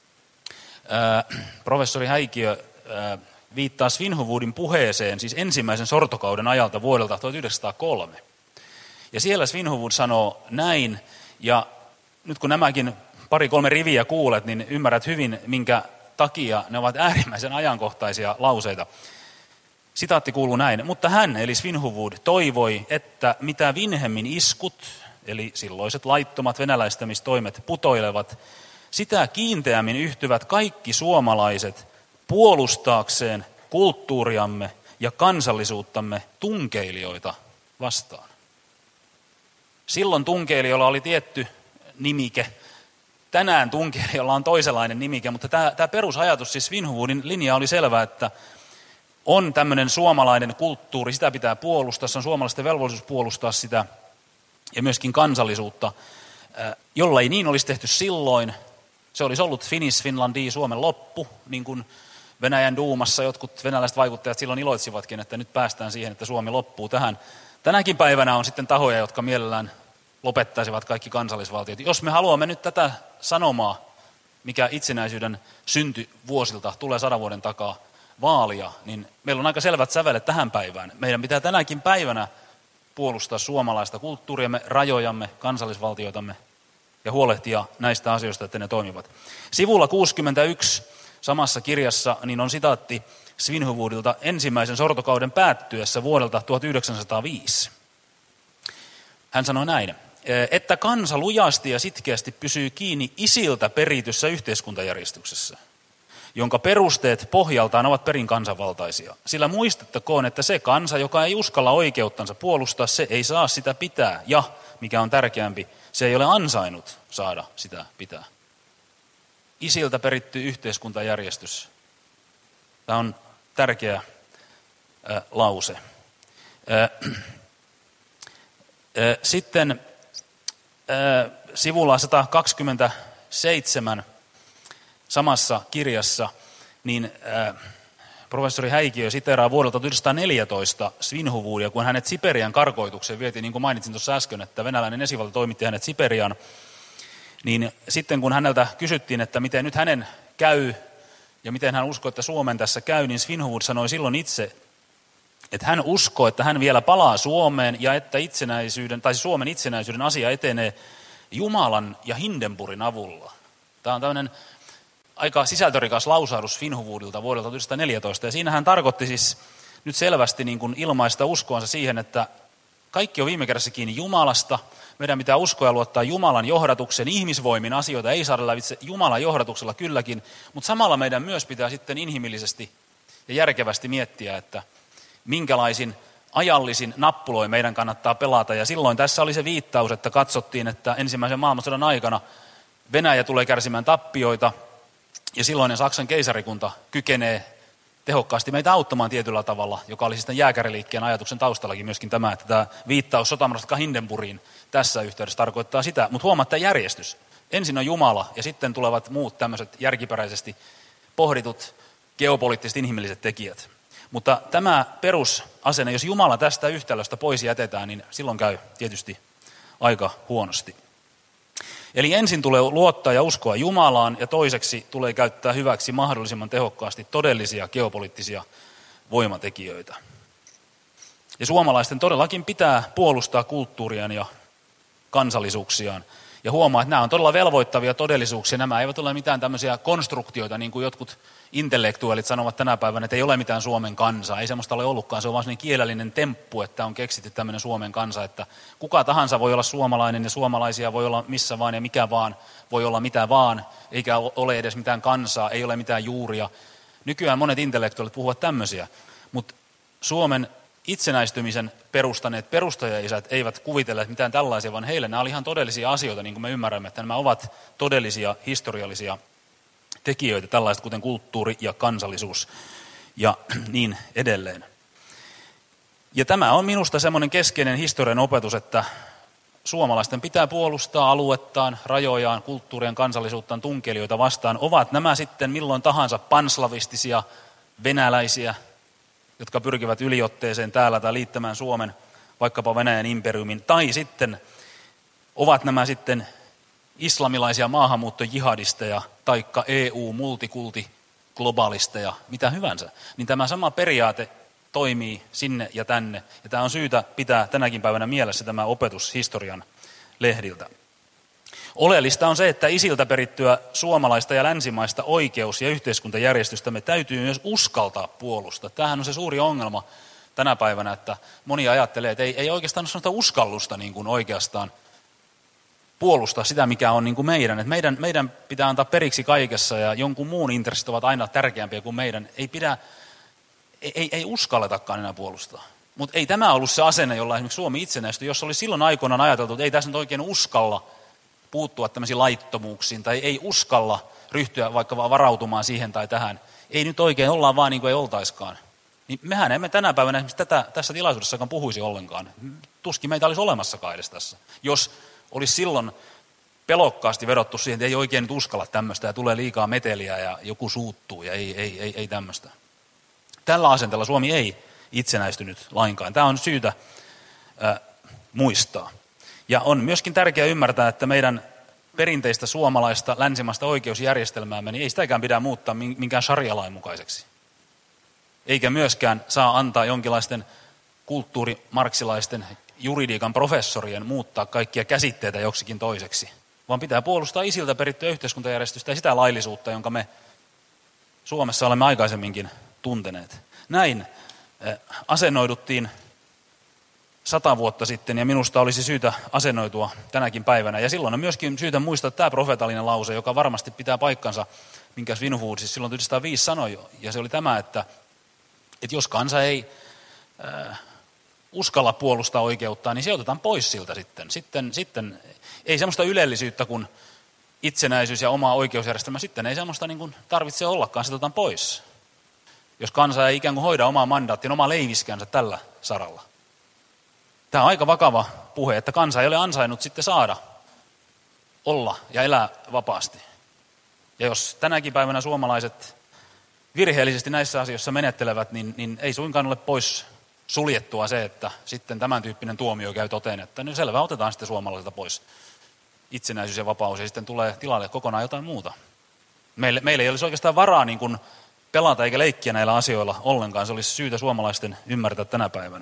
professori Häikiö viittaa Svinhuvudin puheeseen, siis ensimmäisen sortokauden ajalta vuodelta 1903. Ja siellä Svinhuvud sanoo näin, ja nyt kun nämäkin 2-3 riviä kuulet, niin ymmärrät hyvin, minkä takia ne ovat äärimmäisen ajankohtaisia lauseita. Sitaatti kuuluu näin, mutta hän, eli Svinhuvud, toivoi, että mitä vinhemmin iskut, eli silloiset laittomat venäläistämistoimet putoilevat, sitä kiinteämmin yhtyvät kaikki suomalaiset puolustaakseen kulttuuriamme ja kansallisuuttamme tunkeilijoita vastaan. Silloin tunkeilijoilla oli tietty nimike. Tänään tunkeilijoilla on toisenlainen nimike, mutta tämä perusajatus, siis Svinhuvudin linja oli selvä, että on tämmöinen suomalainen kulttuuri, sitä pitää puolustaa, se on suomalaisten velvollisuus puolustaa sitä ja myöskin kansallisuutta. Jollei niin olisi tehty silloin, se olisi ollut Finnish Finlandi, Suomen loppu, niin kuin Venäjän duumassa jotkut venäläiset vaikuttajat silloin iloitsivatkin, että nyt päästään siihen, että Suomi loppuu tähän. Tänäkin päivänä on sitten tahoja, jotka mielellään lopettaisivat kaikki kansallisvaltiot. Jos me haluamme nyt tätä sanomaa, mikä itsenäisyyden syntyvuosilta tulee 100 vuoden takaa vaalia, niin meillä on aika selvät sävelet tähän päivään. Meidän pitää tänäkin päivänä puolustaa suomalaista kulttuuriamme, rajojamme, kansallisvaltioitamme ja huolehtia näistä asioista, että ne toimivat. Sivulla 61 samassa kirjassa niin on sitaatti Svinhuvudilta ensimmäisen sortokauden päättyessä vuodelta 1905. Hän sanoi näin, että kansa lujasti ja sitkeästi pysyy kiinni isiltä perityssä yhteiskuntajärjestyksessä, jonka perusteet pohjaltaan ovat perin kansanvaltaisia. Sillä muistettakoon, että se kansa, joka ei uskalla oikeuttansa puolustaa, se ei saa sitä pitää. Ja, mikä on tärkeämpi, se ei ole ansainnut saada sitä pitää. Isiltä peritty yhteiskuntajärjestys. Tämä on tärkeä lause. Sitten sivulla 127 samassa kirjassa niin professori Häikiö siteeraa vuodelta 1914 Svinhuvudia, kun hänet Siperian karkoitukseen vietiin, niin kuin mainitsin tuossa äsken, että venäläinen esivalta toimitti hänet Siperiaan, niin sitten kun häneltä kysyttiin, että miten nyt hänen käy ja miten hän uskoo, että Suomen tässä käy, niin Svinhuvud sanoi silloin itse, että hän uskoo, että hän vielä palaa Suomeen ja että Suomen itsenäisyyden asia etenee Jumalan ja Hindenburgin avulla. Tämä on tämmöinen aika sisältörikas lausahdus Svinhuvudilta vuodelta 1914, ja siinä hän tarkoitti siis nyt selvästi niin kuin ilmaista uskoansa siihen, että kaikki on viime kädessä kiinni Jumalasta, meidän pitää uskoa ja luottaa Jumalan johdatuksen, ihmisvoimin asioita ei saada lävitse Jumalan johdatuksella kylläkin, mutta samalla meidän myös pitää sitten inhimillisesti ja järkevästi miettiä, että minkälaisin ajallisin nappuloin meidän kannattaa pelata, ja silloin tässä oli se viittaus, että katsottiin, että ensimmäisen maailmansodan aikana Venäjä tulee kärsimään tappioita, ja silloinen Saksan keisarikunta kykenee tehokkaasti meitä auttamaan tietyllä tavalla, joka oli sitten jääkäriliikkeen ajatuksen taustallakin myöskin tämä, että tämä viittaus sotamarsalkka Hindenburgiin tässä yhteydessä tarkoittaa sitä, mutta huomaa tämä järjestys. Ensin on Jumala ja sitten tulevat muut tämmöiset järkiperäisesti pohditut geopoliittiset inhimilliset tekijät. Mutta tämä perusasenne, jos Jumala tästä yhtälöstä pois jätetään, niin silloin käy tietysti aika huonosti. Eli ensin tulee luottaa ja uskoa Jumalaan, ja toiseksi tulee käyttää hyväksi mahdollisimman tehokkaasti todellisia geopoliittisia voimatekijöitä. Ja suomalaisten todellakin pitää puolustaa kulttuuriaan ja kansallisuuksiaan. Ja huomaa, että nämä on todella velvoittavia todellisuuksia. Nämä eivät ole mitään tämmöisiä konstruktioita, niin kuin jotkut intellektuaalit sanovat tänä päivänä, että ei ole mitään Suomen kansaa. Ei semmoista ole ollutkaan, se on vaan sellainen kielellinen temppu, että on keksitty tämmöinen Suomen kansa, että kuka tahansa voi olla suomalainen ja suomalaisia voi olla missä vaan ja mikä vaan voi olla mitä vaan, eikä ole edes mitään kansaa, ei ole mitään juuria. Nykyään monet intellektuaalit puhuvat tämmöisiä, mutta Suomen itsenäistymisen perustaneet perustajaisät eivät kuvitelleet mitään tällaisia, vaan heille nämä oli ihan todellisia asioita, niin kuin me ymmärrämme, että nämä ovat todellisia historiallisia tekijöitä, tällaiset kuten kulttuuri ja kansallisuus ja niin edelleen. Ja tämä on minusta semmoinen keskeinen historian opetus, että suomalaisten pitää puolustaa aluettaan, rajojaan, kulttuurien, kansallisuuttaan, tunkelijoita vastaan. Ovat nämä sitten milloin tahansa panslavistisia venäläisiä, jotka pyrkivät yliotteeseen täällä tai liittämään Suomen vaikkapa Venäjän imperiumin, tai sitten ovat nämä sitten islamilaisia maahanmuuttojihadisteja, taikka EU-multikulti-globalisteja, mitä hyvänsä, niin tämä sama periaate toimii sinne ja tänne, ja tämä on syytä pitää tänäkin päivänä mielessä tämä opetus historian lehdiltä. Oleellista on se, että isiltä perittyä suomalaista ja länsimaista oikeus- ja yhteiskuntajärjestystä me täytyy myös uskaltaa puolustaa. Tämähän on se suuri ongelma tänä päivänä, että moni ajattelee, että ei oikeastaan ole sellaista uskallusta niin kuin oikeastaan puolustaa sitä, mikä on niin kuin meidän. Että meidän pitää antaa periksi kaikessa ja jonkun muun intressit ovat aina tärkeämpiä kuin meidän. Ei uskalletakaan enää puolustaa. Mutta ei tämä ollut se asenne, jolla esimerkiksi Suomi itsenäistyi. Jos oli silloin aikoinaan ajateltu, että ei tässä nyt oikein uskalla puuttua tämmöisiin laittomuuksiin tai ei uskalla ryhtyä vaikka vaan varautumaan siihen tai tähän. Ei nyt oikein, ollaan vaan niin kuin ei oltaiskaan. Niin mehän emme tänä päivänä esimerkiksi tässä tilaisuudessakaan puhuisi ollenkaan. Tuskin meitä olisi olemassakaan edes tässä. Jos olisi silloin pelokkaasti vedottu siihen, että ei oikein nyt uskalla tämmöistä ja tulee liikaa meteliä ja joku suuttuu ja ei tämmöistä. Tällä asenteella Suomi ei itsenäistynyt lainkaan. Tämä on syytä muistaa. Ja on myöskin tärkeää ymmärtää, että meidän perinteistä suomalaista länsimaista oikeusjärjestelmäämme, niin ei sitäkään pidä muuttaa minkään sharia-lain mukaiseksi. Eikä myöskään saa antaa jonkinlaisten kulttuurimarksilaisten juridiikan professorien muuttaa kaikkia käsitteitä joksikin toiseksi. Vaan pitää puolustaa isiltä perittyä yhteiskuntajärjestystä ja sitä laillisuutta, jonka me Suomessa olemme aikaisemminkin tunteneet. Näin asennoiduttiin 100 vuotta sitten, ja minusta olisi syytä asennoitua tänäkin päivänä. Ja silloin on myöskin syytä muistaa tämä profeetallinen lause, joka varmasti pitää paikkansa, minkä Svinhufvud siis silloin 1905 sanoi. Ja se oli tämä, että jos kansa ei uskalla puolustaa oikeuttaan, niin se otetaan pois siltä sitten. Ei semmoista ylellisyyttä kuin itsenäisyys ja oma oikeusjärjestelmä, sitten ei semmoista niin kuin tarvitse ollakaan, se otetaan pois. Jos kansa ei ikään kuin hoida omaa mandaattia, omaa leiviskänsä tällä saralla. Tämä on aika vakava puhe, että kansa ei ole ansainnut sitten saada olla ja elää vapaasti. Ja jos tänäkin päivänä suomalaiset virheellisesti näissä asioissa menettelevät, niin ei suinkaan ole pois suljettua se, että sitten tämän tyyppinen tuomio käy toteen, että no selvä, otetaan sitten suomalaisilta pois itsenäisyys ja vapaus ja sitten tulee tilalle kokonaan jotain muuta. Meillä ei olisi oikeastaan varaa niin kuin pelata eikä leikkiä näillä asioilla ollenkaan, se olisi syytä suomalaisten ymmärtää tänä päivänä.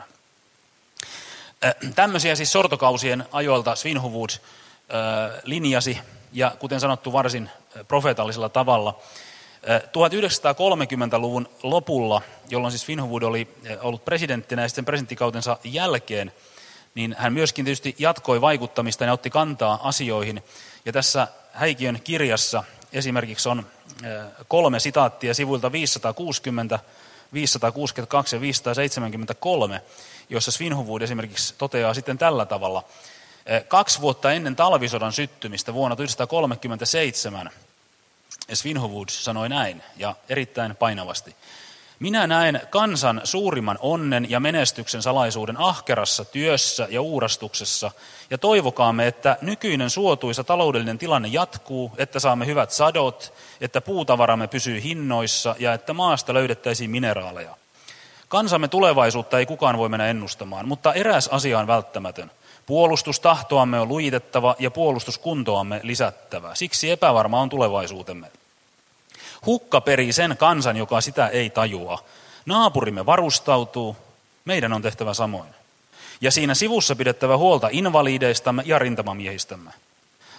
Tämmöisiä siis sortokausien ajoilta Svinhufvud linjasi, ja kuten sanottu varsin profeetallisella tavalla. 1930-luvun lopulla, jolloin siis Svinhufvud oli ollut presidenttinä ja sitten presidenttikautensa jälkeen, niin hän myöskin tietysti jatkoi vaikuttamista ja otti kantaa asioihin. Ja tässä Häikiön kirjassa esimerkiksi on 3 sitaattia sivuilta 560, 562 ja 573, jossa Svinhufvud esimerkiksi toteaa sitten tällä tavalla. 2 vuotta ennen talvisodan syttymistä vuonna 1937 Svinhufvud sanoi näin, ja erittäin painavasti. Minä näen kansan suurimman onnen ja menestyksen salaisuuden ahkerassa työssä ja uurastuksessa, ja toivokaamme, että nykyinen suotuisa taloudellinen tilanne jatkuu, että saamme hyvät sadot, että puutavaramme pysyy hinnoissa ja että maasta löydettäisiin mineraaleja. Kansamme tulevaisuutta ei kukaan voi mennä ennustamaan, mutta eräs asia on välttämätön. Puolustustahtoamme on lujitettava ja puolustuskuntoamme lisättävä. Siksi epävarma on tulevaisuutemme. Hukka perii sen kansan, joka sitä ei tajua. Naapurimme varustautuu, meidän on tehtävä samoin. Ja siinä sivussa pidettävä huolta invalideistamme ja rintamamiehistämme.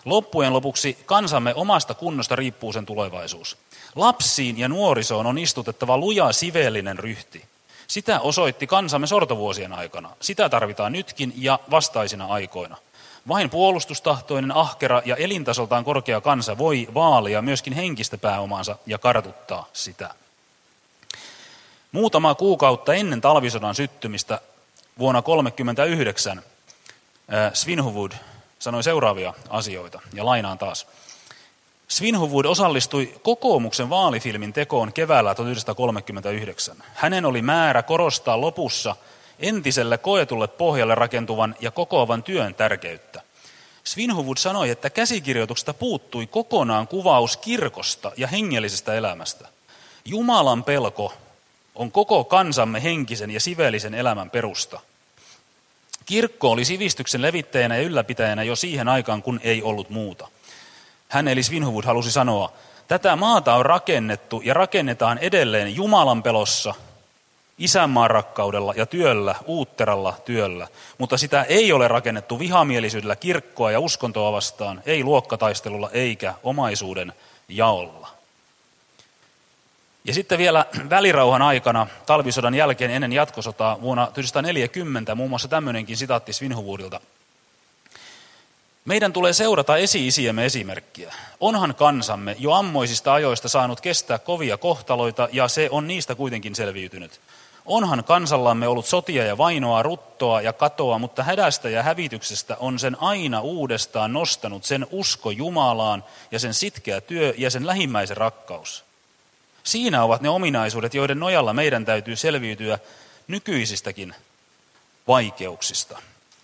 Loppujen lopuksi kansamme omasta kunnosta riippuu sen tulevaisuus. Lapsiin ja nuorisoon on istutettava luja siveellinen ryhti. Sitä osoitti kansamme sortovuosien aikana. Sitä tarvitaan nytkin ja vastaisina aikoina. Vain puolustustahtoinen, ahkera ja elintasoltaan korkea kansa voi vaalia myöskin henkistä pääomaansa ja kartuttaa sitä. Muutama kuukautta ennen talvisodan syttymistä vuonna 1939 Svinhufvud sanoi seuraavia asioita, ja lainaan taas. Svinhufvud osallistui kokoomuksen vaalifilmin tekoon keväällä 1939. Hänen oli määrä korostaa lopussa entiselle koetulle pohjalle rakentuvan ja kokoavan työn tärkeyttä. Svinhufvud sanoi, että käsikirjoituksesta puuttui kokonaan kuvaus kirkosta ja hengellisestä elämästä. Jumalan pelko on koko kansamme henkisen ja siveellisen elämän perusta. Kirkko oli sivistyksen levittäjänä ja ylläpitäjänä jo siihen aikaan, kun ei ollut muuta. Hän eli Svinhufvud halusi sanoa, tätä maata on rakennettu ja rakennetaan edelleen Jumalan pelossa, isänmaan rakkaudella ja työllä, uutteralla työllä, mutta sitä ei ole rakennettu vihamielisyydellä kirkkoa ja uskontoa vastaan, ei luokkataistelulla eikä omaisuuden jaolla. Ja sitten vielä välirauhan aikana, talvisodan jälkeen ennen jatkosotaa vuonna 1940, muun muassa tämmöinenkin sitaatti Svinhufvudilta. Meidän tulee seurata esi-isiemme esimerkkiä. Onhan kansamme jo ammoisista ajoista saanut kestää kovia kohtaloita ja se on niistä kuitenkin selviytynyt. Onhan kansallamme ollut sotia ja vainoa, ruttoa ja katoa, mutta hädästä ja hävityksestä on sen aina uudestaan nostanut sen usko Jumalaan ja sen sitkeä työ ja sen lähimmäisen rakkaus. Siinä ovat ne ominaisuudet, joiden nojalla meidän täytyy selviytyä nykyisistäkin vaikeuksista.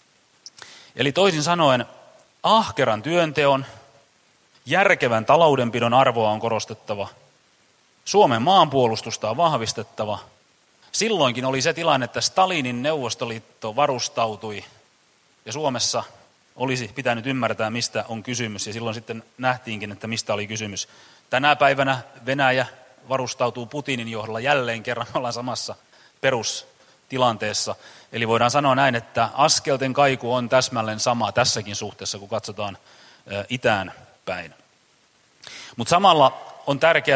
Eli toisin sanoen, ahkeran työnteon, järkevän taloudenpidon arvoa on korostettava, Suomen maanpuolustusta on vahvistettava. Silloinkin oli se tilanne, että Stalinin Neuvostoliitto varustautui ja Suomessa olisi pitänyt ymmärtää, mistä on kysymys. Ja silloin sitten nähtiinkin, että mistä oli kysymys. Tänä päivänä Venäjä varustautuu Putinin johdolla jälleen kerran, me ollaan samassa perustilanteessa. Eli voidaan sanoa näin, että askelten kaiku on täsmälleen sama tässäkin suhteessa, kun katsotaan itään päin. Mutta samalla on tärkeää,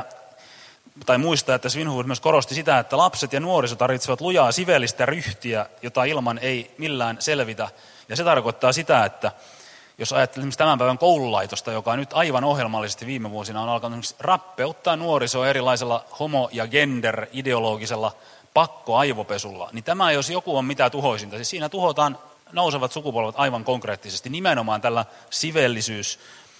muistaa, että Svinhufvud myös korosti sitä, että lapset ja nuoriso tarvitsevat lujaa siveellistä ryhtiä, jota ilman ei millään selvitä. Ja se tarkoittaa sitä, että jos ajattelee esimerkiksi tämän päivän koululaitosta, joka nyt aivan ohjelmallisesti viime vuosina on alkanut rappeuttaa nuorisoa erilaisella homo- ja gender-ideologisella pakkoaivopesulla, niin tämä jos joku on mitä tuhoisinta. Siis siinä tuhotaan nousevat sukupolvet aivan konkreettisesti, nimenomaan tällä siveellisyys-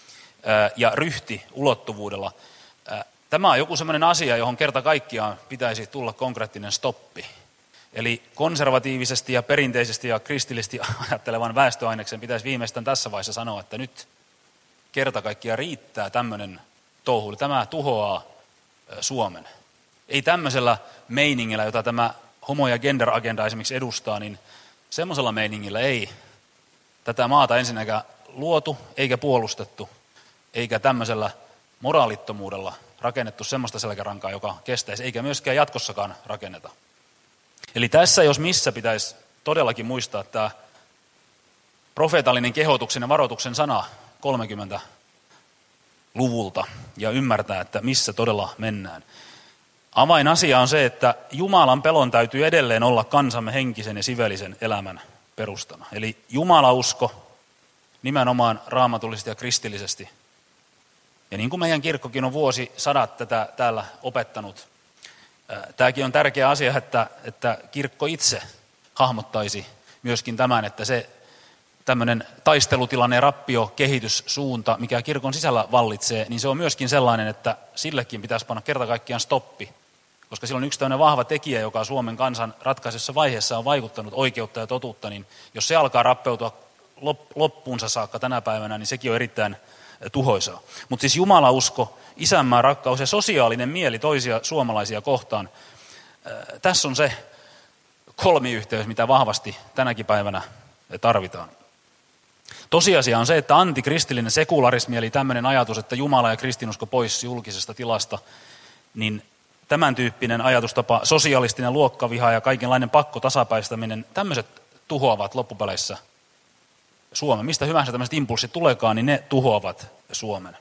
ja ryhtiulottuvuudella. Tämä on joku sellainen asia, johon kerta kaikkiaan pitäisi tulla konkreettinen stoppi. Eli konservatiivisesti ja perinteisesti ja kristillisesti ajattelevan väestöaineksen pitäisi viimeistään tässä vaiheessa sanoa, että nyt kerta kaikkiaan riittää tämmöinen touhu. Tämä tuhoaa Suomen. Ei tämmöisellä meiningillä, jota tämä homo- ja gender-agenda esimerkiksi edustaa, niin semmoisella meiningillä ei tätä maata ensinnäkään luotu eikä puolustettu, eikä tämmöisellä moraalittomuudella rakennettu semmoista selkärankaa, joka kestäisi, eikä myöskään jatkossakaan rakenneta. Eli tässä jos missä pitäisi todellakin muistaa tämä profeetallinen kehotuksen ja varoituksen sana 30-luvulta ja ymmärtää, että missä todella mennään. Avainasia on se, että Jumalan pelon täytyy edelleen olla kansamme henkisen ja siveellisen elämän perustana. Eli jumalausko nimenomaan raamatullisesti ja kristillisesti. Ja niin kuin meidän kirkkokin on vuosisadat tätä täällä opettanut, tämäkin on tärkeä asia, että kirkko itse hahmottaisi myöskin tämän, että se tämmöinen taistelutilanne ja rappio, kehityssuunta, mikä kirkon sisällä vallitsee, niin se on myöskin sellainen, että sillekin pitäisi panna kerta kaikkiaan stoppi. Koska sillä on yksi tämmöinen vahva tekijä, joka Suomen kansan ratkaisessa vaiheessa on vaikuttanut oikeutta ja totuutta, niin jos se alkaa rappeutua loppuunsa saakka tänä päivänä, niin sekin on erittäin tuhoisaa. Mutta siis jumalausko, isänmaan rakkaus ja sosiaalinen mieli toisia suomalaisia kohtaan, tässä on se kolmiyhteys, mitä vahvasti tänäkin päivänä tarvitaan. Tosiasia on se, että antikristillinen sekularismi, eli tämmöinen ajatus, että Jumala ja kristinusko pois julkisesta tilasta, niin tämän tyyppinen ajatustapa, sosialistinen luokkaviha ja kaikenlainen pakkotasapäistäminen, tämmöiset tuhoavat loppupeleissä Suomen. Mistä hyvänsä tämmöiset impulssit tulekaan, niin ne tuhoavat Suomen.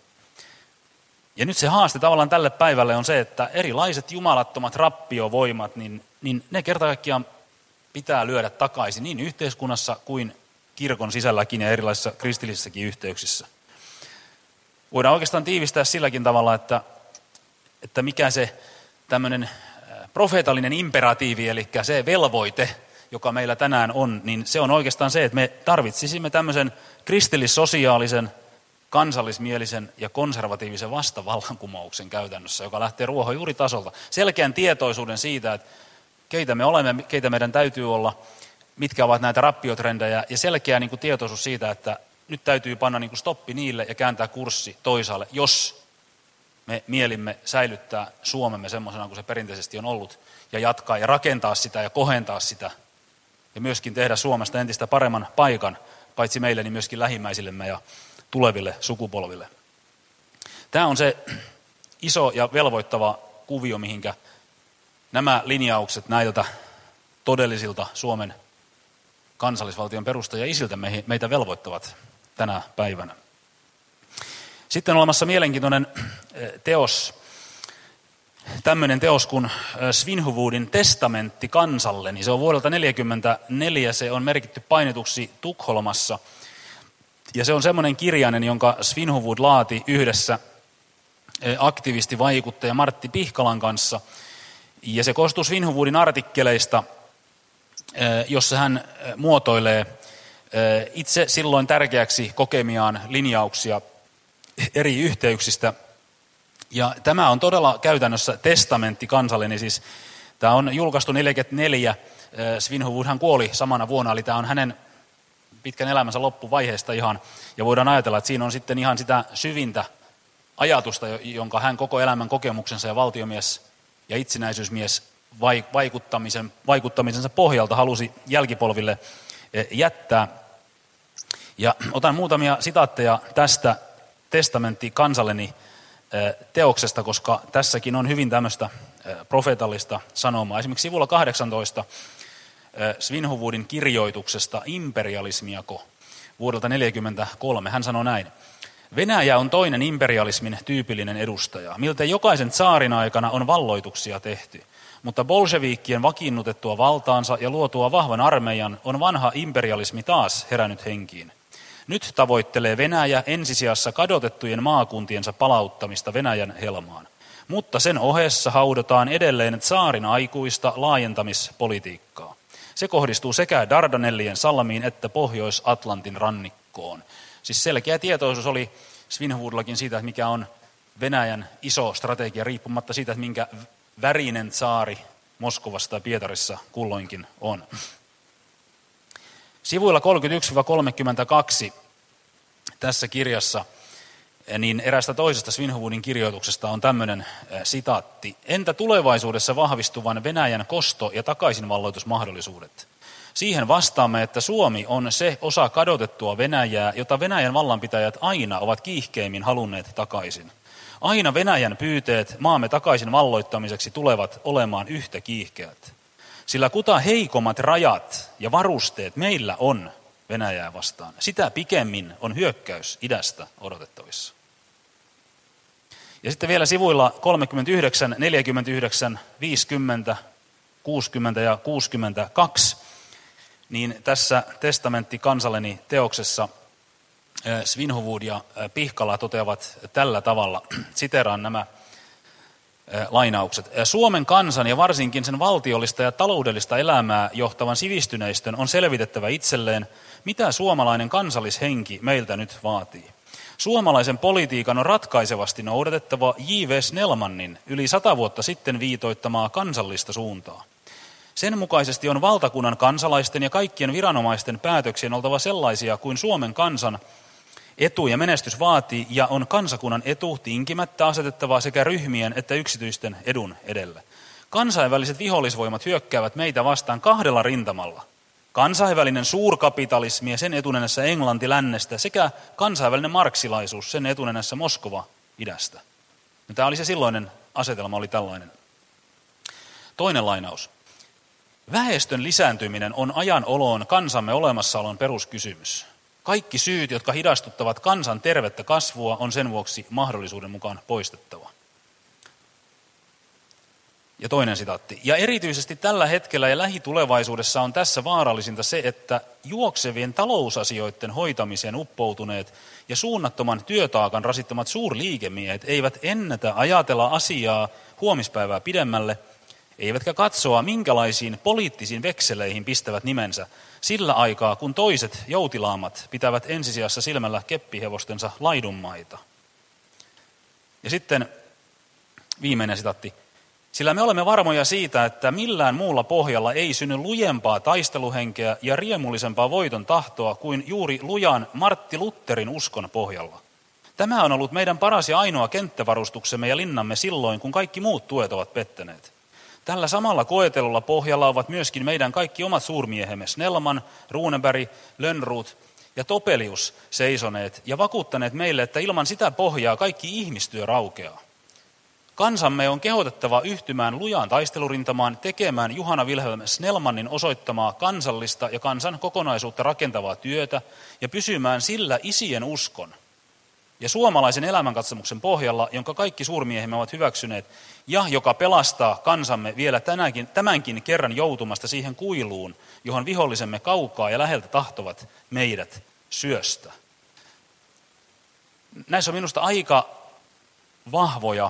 Ja nyt se haaste tavallaan tälle päivälle on se, että erilaiset jumalattomat rappiovoimat, niin ne kerta kaikkiaan pitää lyödä takaisin niin yhteiskunnassa kuin kirkon sisälläkin ja erilaisissa kristillisissäkin yhteyksissä. Voidaan oikeastaan tiivistää silläkin tavalla, että mikä se tämmöinen profeetallinen imperatiivi, eli se velvoite, joka meillä tänään on, niin se on oikeastaan se, että me tarvitsisimme tämmöisen kristillissosiaalisen, kansallismielisen ja konservatiivisen vastavallankumouksen käytännössä, joka lähtee ruohonjuuritasolta. Selkeän tietoisuuden siitä, että keitä me olemme, keitä meidän täytyy olla, mitkä ovat näitä rappiotrendejä, ja selkeä niin kuin tietoisuus siitä, että nyt täytyy panna niin kuin stoppi niille ja kääntää kurssi toisaalle, jos me mielimme säilyttää Suomemme semmoisena kuin se perinteisesti on ollut, ja jatkaa ja rakentaa sitä ja kohentaa sitä, ja myöskin tehdä Suomesta entistä paremman paikan, paitsi meille, niin myöskin lähimmäisillemme ja tuleville sukupolville. Tämä on se iso ja velvoittava kuvio, mihinkä nämä linjaukset näiltä todellisilta Suomen kansallisvaltion perustajaisiltä meitä velvoittavat tänä päivänä. Sitten on olemassa mielenkiintoinen teos, tämmöinen teos kuin Svinhufvudin testamentti kansalle, niin se on vuodelta 1944, se on merkitty painetuksi Tukholmassa. Ja se on semmoinen kirjainen, jonka Svinhufvud laati yhdessä aktivistivaikuttaja Martti Pihkalan kanssa. Ja se koostuu Svinhufvudin artikkeleista, jossa hän muotoilee itse silloin tärkeäksi kokemiaan linjauksia eri yhteyksistä. Ja tämä on todella käytännössä testamentti kansalle, niin siis tämä on julkaistu 1944, Svinhufvudhan kuoli samana vuonna, eli tämä on hänen pitkän elämänsä loppuvaiheesta ihan, ja voidaan ajatella, että siinä on sitten ihan sitä syvintä ajatusta, jonka hän koko elämän kokemuksensa ja valtiomies ja itsenäisyysmies vaikuttamisensa pohjalta halusi jälkipolville jättää. Ja otan muutamia sitaatteja tästä testamentti kansalleni teoksesta, koska tässäkin on hyvin tämmöistä profeetallista sanomaa. Esimerkiksi sivulla 18 Svinhufvudin kirjoituksesta Imperialismiako vuodelta 1943. Hän sanoi näin. Venäjä on toinen imperialismin tyypillinen edustaja. Miltei jokaisen tsaarin aikana on valloituksia tehty, mutta bolsheviikkien vakiinnutettua valtaansa ja luotua vahvan armeijan on vanha imperialismi taas herännyt henkiin. Nyt tavoittelee Venäjä ensisijassa kadotettujen maakuntiensa palauttamista Venäjän helmaan. Mutta sen ohessa haudotaan edelleen tsaarin aikuista laajentamispolitiikkaa. Se kohdistuu sekä Dardanellien salmiin että Pohjois-Atlantin rannikkoon. Siis selkeä tietoisuus oli Svinhufvudillakin siitä, että mikä on Venäjän iso strategia, riippumatta siitä, että minkä värinen tsaari Moskovassa tai Pietarissa kulloinkin on. Sivuilla 31-32 tässä kirjassa, niin erästä toisesta Svinhufvudin kirjoituksesta on tämmöinen sitaatti. Entä tulevaisuudessa vahvistuvan Venäjän kosto- ja takaisinvalloitusmahdollisuudet? Siihen vastaamme, että Suomi on se osa kadotettua Venäjää, jota Venäjän vallanpitäjät aina ovat kiihkeimmin halunneet takaisin. Aina Venäjän pyyteet maamme takaisin valloittamiseksi tulevat olemaan yhtä kiihkeät. Sillä kuta heikommat rajat ja varusteet meillä on Venäjää vastaan, sitä pikemmin on hyökkäys idästä odotettavissa. Ja sitten vielä sivuilla 39, 49, 50, 60 ja 62, niin tässä testamentti kansalleni teoksessa Svinhufvud ja Pihkala toteavat tällä tavalla, siteraan nämä lainaukset. Suomen kansan ja varsinkin sen valtiollista ja taloudellista elämää johtavan sivistyneistön on selvitettävä itselleen, mitä suomalainen kansallishenki meiltä nyt vaatii. Suomalaisen politiikan on ratkaisevasti noudatettava J.V. Snellmanin yli 100 vuotta sitten viitoittamaa kansallista suuntaa. Sen mukaisesti on valtakunnan kansalaisten ja kaikkien viranomaisten päätöksien oltava sellaisia kuin Suomen kansan etu ja menestys vaatii, ja on kansakunnan etu tinkimättä asetettava sekä ryhmien että yksityisten edun edelle. Kansainväliset vihollisvoimat hyökkäävät meitä vastaan kahdella rintamalla. Kansainvälinen suurkapitalismi ja sen etunenässä Englanti lännestä sekä kansainvälinen marksilaisuus, sen etunenässä Moskova idästä. No, tämä oli se silloinen asetelma, oli tällainen. Toinen lainaus. Väestön lisääntyminen on ajan oloon kansamme olemassaolon peruskysymys. Kaikki syyt, jotka hidastuttavat kansan tervettä kasvua, on sen vuoksi mahdollisuuden mukaan poistettava. Ja toinen sitaatti. Ja erityisesti tällä hetkellä ja lähitulevaisuudessa on tässä vaarallisinta se, että juoksevien talousasioiden hoitamiseen uppoutuneet ja suunnattoman työtaakan rasittamat suurliikemiehet eivät ennätä ajatella asiaa huomispäivää pidemmälle, eivätkä katsoa minkälaisiin poliittisiin vekseleihin pistävät nimensä sillä aikaa, kun toiset joutilaamat pitävät ensisijassa silmällä keppihevostensa laidunmaita. Ja sitten viimeinen sitaatti. Sillä me olemme varmoja siitä, että millään muulla pohjalla ei synny lujempaa taisteluhenkeä ja riemullisempaa voiton tahtoa kuin juuri lujan Martti Lutherin uskon pohjalla. Tämä on ollut meidän paras ja ainoa kenttävarustuksemme ja linnamme silloin, kun kaikki muut tuet ovat pettäneet. Tällä samalla koetelulla pohjalla ovat myöskin meidän kaikki omat suurmiehemme Snellman, Runeberg, Lönnroth ja Topelius seisoneet ja vakuuttaneet meille, että ilman sitä pohjaa kaikki ihmistyö raukeaa. Kansamme on kehotettava yhtymään lujaan taistelurintamaan tekemään Johanna Wilhelm Snellmanin osoittamaa kansallista ja kansan kokonaisuutta rakentavaa työtä ja pysymään sillä isien uskon ja suomalaisen elämänkatsomuksen pohjalla, jonka kaikki suurmiehemme ovat hyväksyneet ja joka pelastaa kansamme vielä tämänkin kerran joutumasta siihen kuiluun, johon vihollisemme kaukaa ja läheltä tahtovat meidät syöstä. Näissä on minusta aika vahvoja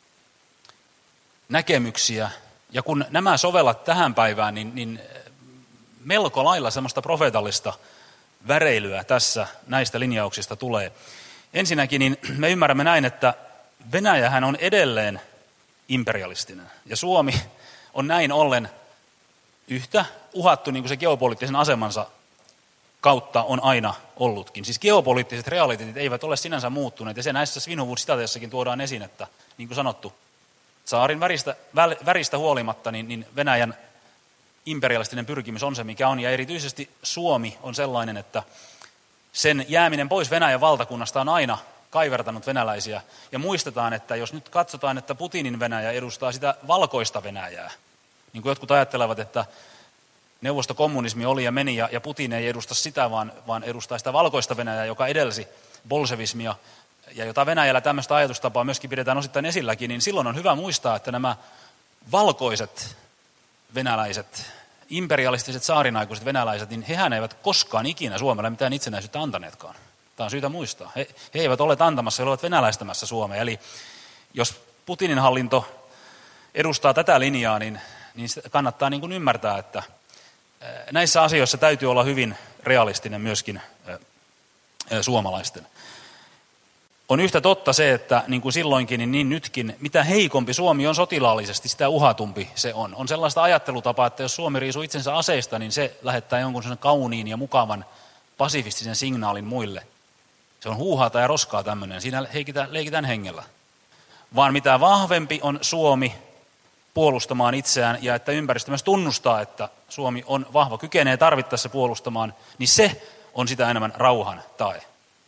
näkemyksiä, ja kun nämä sovellat tähän päivään, niin melko lailla semmoista profeetallista väreilyä tässä näistä linjauksista tulee. Ensinnäkin niin me ymmärrämme näin, että Venäjähän on edelleen imperialistinen, ja Suomi on näin ollen yhtä uhattu niin kuin se geopoliittisen asemansa kautta on aina ollutkin. Siis geopoliittiset realiteetit eivät ole sinänsä muuttuneet, ja se näissä Svinhufvud-sitateissakin tuodaan esiin, että niin kuin sanottu, tsaarin väristä huolimatta, niin Venäjän imperialistinen pyrkimys on se, mikä on, ja erityisesti Suomi on sellainen, että sen jääminen pois Venäjän valtakunnasta on aina kaivertanut venäläisiä, ja muistetaan, että jos nyt katsotaan, että Putinin Venäjä edustaa sitä valkoista Venäjää, niin kuin jotkut ajattelevat, että neuvostokommunismi oli ja meni, ja Putin ei edusta sitä, vaan edustaa sitä valkoista Venäjää, joka edelsi bolsevismia, ja jota Venäjällä tämmöistä ajatustapaa myöskin pidetään osittain esilläkin, niin silloin on hyvä muistaa, että nämä valkoiset venäläiset, imperialistiset saarinaikuiset venäläiset, niin hehän eivät koskaan ikinä Suomelle mitään itsenäisyyttä antaneetkaan. Tämä on syytä muistaa. He eivät ole antamassa, he olivat venäläistämässä Suomea. Eli jos Putinin hallinto edustaa tätä linjaa, niin kannattaa niin kuin ymmärtää, että näissä asioissa täytyy olla hyvin realistinen myöskin suomalaisten. On yhtä totta se, että niin kuin silloinkin, niin nytkin, mitä heikompi Suomi on sotilaallisesti, sitä uhatumpi se on. On sellaista ajattelutapaa, että jos Suomi riisuu itsensä aseista, niin se lähettää jonkun sellaisen kauniin ja mukavan pasifistisen signaalin muille. Se on huuhaata ja roskaa tämmöinen, siinä leikitään hengellä. Vaan mitä vahvempi on Suomi puolustamaan itseään ja että ympäristö myös tunnustaa, että Suomi on vahva, kykenee tarvittaessa puolustamaan, niin se on sitä enemmän rauhan tae.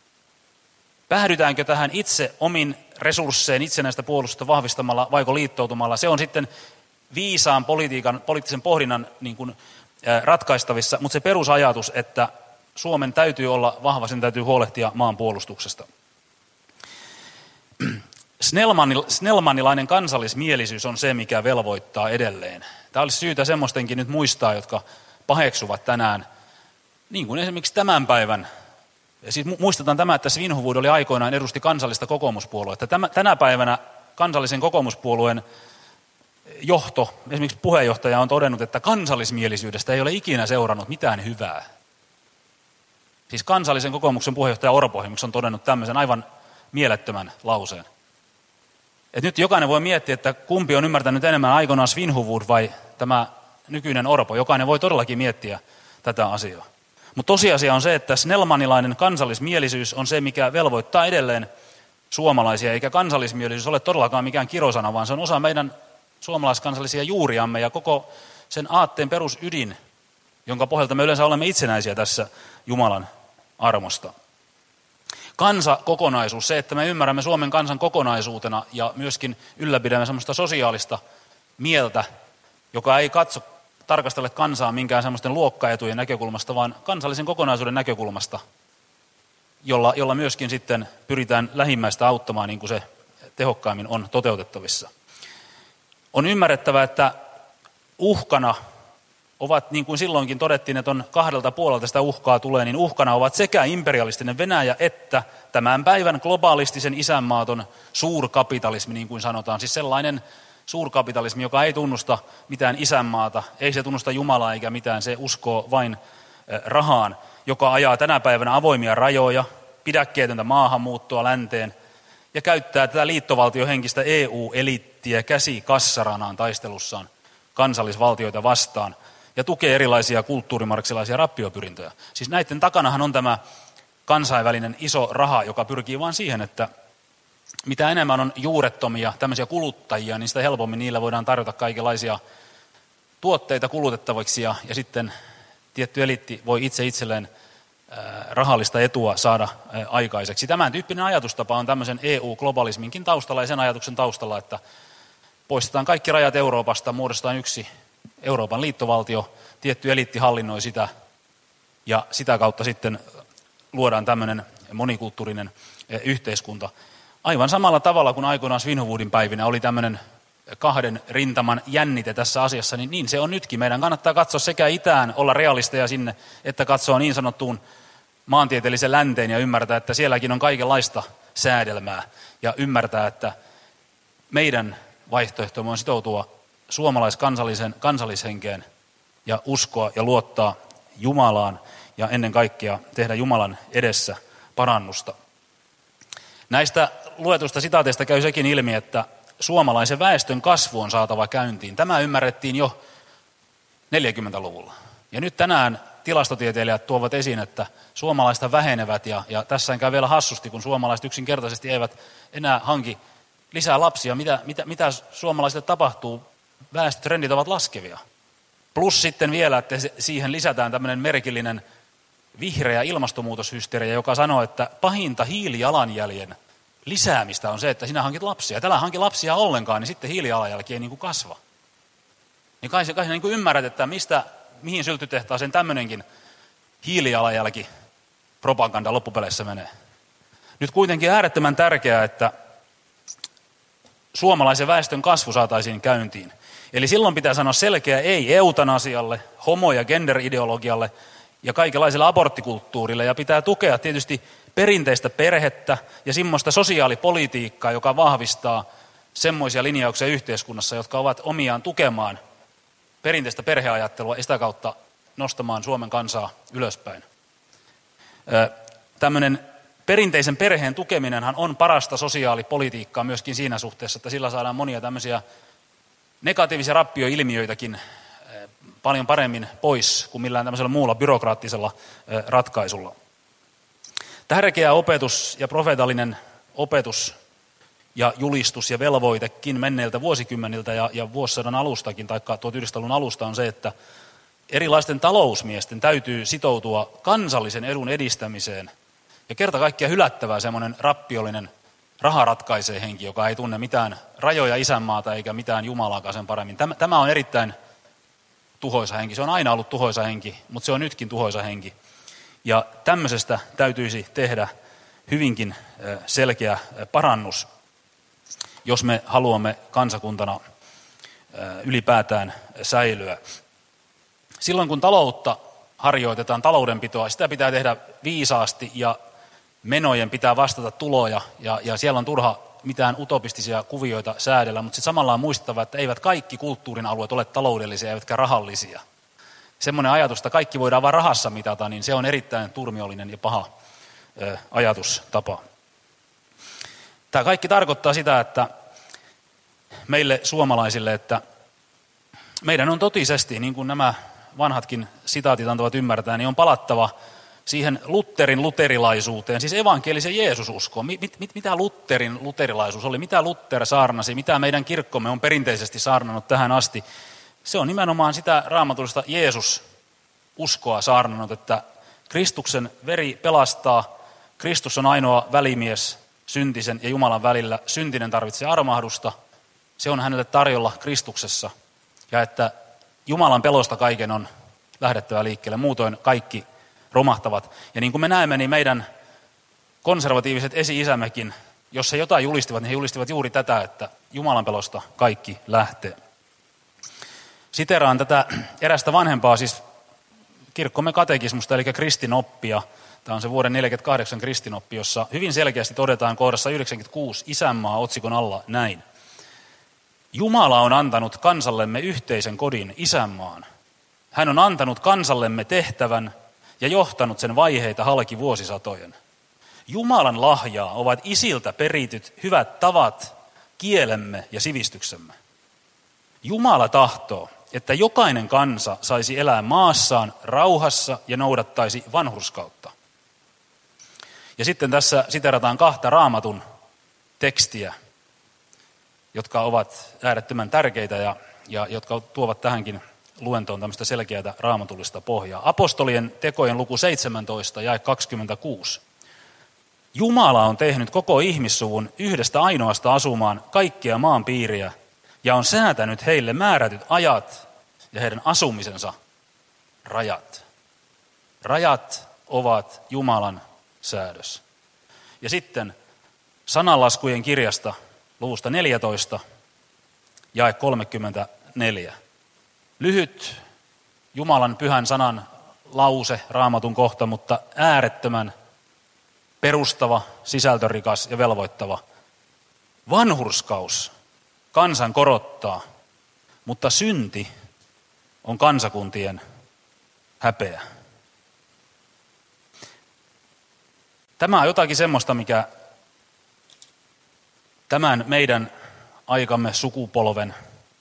Päädytäänkö tähän itse omin resurssein itsenäistä puolustusta vahvistamalla vaiko liittoutumalla? Se on sitten viisaan poliittisen pohdinnan niin kuin ratkaistavissa, mutta se perusajatus, että Suomen täytyy olla vahva, sen täytyy huolehtia maan puolustuksesta. Snellmanilainen kansallismielisyys on se, mikä velvoittaa edelleen. Tämä olisi syytä semmoistenkin nyt muistaa, jotka paheksuvat tänään, niin kuin esimerkiksi tämän päivän. Siis muistetaan tämä, että Svinhufvud oli aikoinaan edusti kansallista kokoomuspuoluetta. Tänä päivänä kansallisen kokoomuspuolueen johto, esimerkiksi puheenjohtaja on todennut, että kansallismielisyydestä ei ole ikinä seurannut mitään hyvää. Siis kansallisen kokoomuksen puheenjohtaja Orpo on todennut tämmöisen aivan mielettömän lauseen. Et nyt jokainen voi miettiä, että kumpi on ymmärtänyt enemmän aikoinaan Svinhufvud vai tämä nykyinen Orpo. Jokainen voi todellakin miettiä tätä asiaa. Mutta tosiasia on se, että snellmanilainen kansallismielisyys on se, mikä velvoittaa edelleen suomalaisia, eikä kansallismielisyys ole todellakaan mikään kirosana, vaan se on osa meidän suomalaiskansallisia juuriamme ja koko sen aatteen perusydin, jonka pohjalta me yleensä olemme itsenäisiä tässä Jumalan armosta. Kansakokonaisuus, se, että me ymmärrämme Suomen kansan kokonaisuutena ja myöskin ylläpidämme semmoista sosiaalista mieltä, joka ei tarkastele kansaa minkään semmoisten luokkaetujen näkökulmasta, vaan kansallisen kokonaisuuden näkökulmasta. jolla myöskin sitten pyritään lähimmäistä auttamaan niin kuin se tehokkaimmin on toteutettavissa. On ymmärrettävä, että uhkana ovat, niin kuin silloinkin todettiin, että on kahdelta puolelta sitä uhkaa tulee, niin uhkana ovat sekä imperialistinen Venäjä että tämän päivän globaalistisen isänmaaton suurkapitalismi, niin kuin sanotaan. Siis sellainen suurkapitalismi, joka ei tunnusta mitään isänmaata, ei se tunnusta Jumalaa eikä mitään, se uskoo vain rahaan, joka ajaa tänä päivänä avoimia rajoja, pidäkkeetöntä maahanmuuttoa länteen ja käyttää tätä liittovaltiohenkistä EU-eliittiä käsi kassaranaan taistelussaan kansallisvaltioita vastaan ja tukee erilaisia kulttuurimarksilaisia rappiopyrintöjä. Siis näiden takanahan on tämä kansainvälinen iso raha, joka pyrkii vain siihen, että mitä enemmän on juurettomia tämmöisiä kuluttajia, niin sitä helpommin niillä voidaan tarjota kaikenlaisia tuotteita kulutettaviksi ja sitten tietty eliitti voi itselleen rahallista etua saada aikaiseksi. Tämän tyyppinen ajatustapa on tämmöisen EU-globalisminkin taustalla ja sen ajatuksen taustalla, että poistetaan kaikki rajat Euroopasta, muodostetaan yksi Euroopan liittovaltio, tietty eliitti hallinnoi sitä ja sitä kautta sitten luodaan tämmöinen monikulttuurinen yhteiskunta. Aivan samalla tavalla kuin aikoinaan Svinhuvudin päivinä oli tämmöinen kahden rintaman jännite tässä asiassa, niin se on nytkin. Meidän kannattaa katsoa sekä itään, olla realisteja sinne, että katsoa niin sanottuun maantieteellisen länteen ja ymmärtää, että sielläkin on kaikenlaista säädelmää ja ymmärtää, että meidän vaihtoehtomme on sitoutua kansallishenkeen ja uskoa ja luottaa Jumalaan ja ennen kaikkea tehdä Jumalan edessä parannusta. Näistä luetusta sitaateista käy sekin ilmi, että suomalaisen väestön kasvu on saatava käyntiin. Tämä ymmärrettiin jo 40-luvulla. Ja nyt tänään tilastotieteilijät tuovat esiin, että suomalaista vähenevät ja tässä käy vielä hassusti, kun suomalaiset yksinkertaisesti eivät enää hanki lisää lapsia. Mitä suomalaisille tapahtuu? Väestötrendit ovat laskevia. Plus sitten vielä, että siihen lisätään tämmöinen merkillinen vihreä ilmastonmuutoshysteria, joka sanoo, että pahinta hiilijalanjäljen lisäämistä on se, että sinä hankit lapsia. Ja tällä hanki lapsia ollenkaan, niin sitten hiilijalanjälki ei niin kuin kasva. Niin kai niin kuin ymmärrät, että mihin syltytehtaaseen tämmöinenkin hiilijalanjälki propaganda loppupeleissä menee. Nyt kuitenkin äärettömän tärkeää, että suomalaisen väestön kasvu saataisiin käyntiin. Eli silloin pitää sanoa selkeä ei eutanasialle, homo- ja gender-ideologialle ja kaikenlaiselle aborttikulttuurille. Ja pitää tukea tietysti perinteistä perhettä ja semmoista sosiaalipolitiikkaa, joka vahvistaa semmoisia linjauksia yhteiskunnassa, jotka ovat omiaan tukemaan perinteistä perheajattelua ja sitä kautta nostamaan Suomen kansaa ylöspäin. Tämmöinen perinteisen perheen tukeminenhan on parasta sosiaalipolitiikkaa myöskin siinä suhteessa, että sillä saadaan monia tämmöisiä negatiivisia rappioilmiöitäkin paljon paremmin pois kuin millään tämmöisellä muulla byrokraattisella ratkaisulla. Tärkeä opetus ja profeetallinen opetus ja julistus ja velvoitekin menneiltä vuosikymmeniltä ja vuosisadan alustakin, tai 1900-luvun alusta on se, että erilaisten talousmiesten täytyy sitoutua kansallisen edun edistämiseen ja kerta kaikkiaan hylättävää semmoinen rappiollinen raha ratkaisee henki, joka ei tunne mitään rajoja isänmaata eikä mitään Jumalaakaan sen paremmin. Tämä on erittäin tuhoisa henki. Se on aina ollut tuhoisa henki, mutta se on nytkin tuhoisa henki. Ja tämmöisestä täytyisi tehdä hyvinkin selkeä parannus, jos me haluamme kansakuntana ylipäätään säilyä. Silloin kun taloutta harjoitetaan, taloudenpitoa, sitä pitää tehdä viisaasti ja menojen pitää vastata tuloja ja siellä on turha mitään utopistisia kuvioita säädellä, mutta sitten samalla on muistettava, että eivät kaikki kulttuurin alueet ole taloudellisia eivätkä rahallisia. Semmoinen ajatus, että kaikki voidaan vain rahassa mitata, niin se on erittäin turmiollinen ja paha ajatustapa. Tämä kaikki tarkoittaa sitä, että meille suomalaisille, että meidän on totisesti, niin kuin nämä vanhatkin sitaatit antavat ymmärtää, niin on palattava siihen Lutherin luterilaisuuteen, siis evankelisen Jeesususkoon. Mitä Lutherin luterilaisuus oli, mitä Luther saarnasi, mitä meidän kirkkomme on perinteisesti saarnannut tähän asti. Se on nimenomaan sitä raamatullista Jeesus-uskoa saarnannut, että Kristuksen veri pelastaa, Kristus on ainoa välimies syntisen ja Jumalan välillä, syntinen tarvitsee armahdusta, se on hänelle tarjolla Kristuksessa, ja että Jumalan pelosta kaiken on lähdettävä liikkeelle, muutoin kaikki romahtavat. Ja niin kuin me näemme, niin meidän konservatiiviset esi-isämmekin, jos he jotain julistivat, niin he julistivat juuri tätä, että Jumalan pelosta kaikki lähtee. Siteraan tätä erästä vanhempaa, siis kirkkomme katekismusta, eli kristinoppia. Tämä on se vuoden 1948 kristinoppi, jossa hyvin selkeästi todetaan kohdassa 96 isänmaa otsikon alla näin. Jumala on antanut kansallemme yhteisen kodin, isänmaan. Hän on antanut kansallemme tehtävän ja johtanut sen vaiheita halki vuosisatojen. Jumalan lahjaa ovat isiltä perityt hyvät tavat, kielemme ja sivistyksemme. Jumala tahtoo, että jokainen kansa saisi elää maassaan rauhassa ja noudattaisi vanhurskautta. Ja sitten tässä siterataan 2 Raamatun tekstiä, jotka ovat äärettömän tärkeitä ja jotka tuovat tähänkin luentoon tämmöistä selkeää raamatullista pohjaa. Apostolien tekojen luku 17, jae 26. Jumala on tehnyt koko ihmissuvun yhdestä ainoasta asumaan kaikkia maan piiriä ja on säätänyt heille määrätyt ajat ja heidän asumisensa rajat. Rajat ovat Jumalan säädös. Ja sitten sananlaskujen kirjasta luvusta 14, jae 34. Lyhyt Jumalan pyhän sanan lause, raamatun kohta, mutta äärettömän perustava, sisältörikas ja velvoittava. Vanhurskaus kansan korottaa, mutta synti on kansakuntien häpeä. Tämä on jotakin semmoista, mikä tämän meidän aikamme sukupolven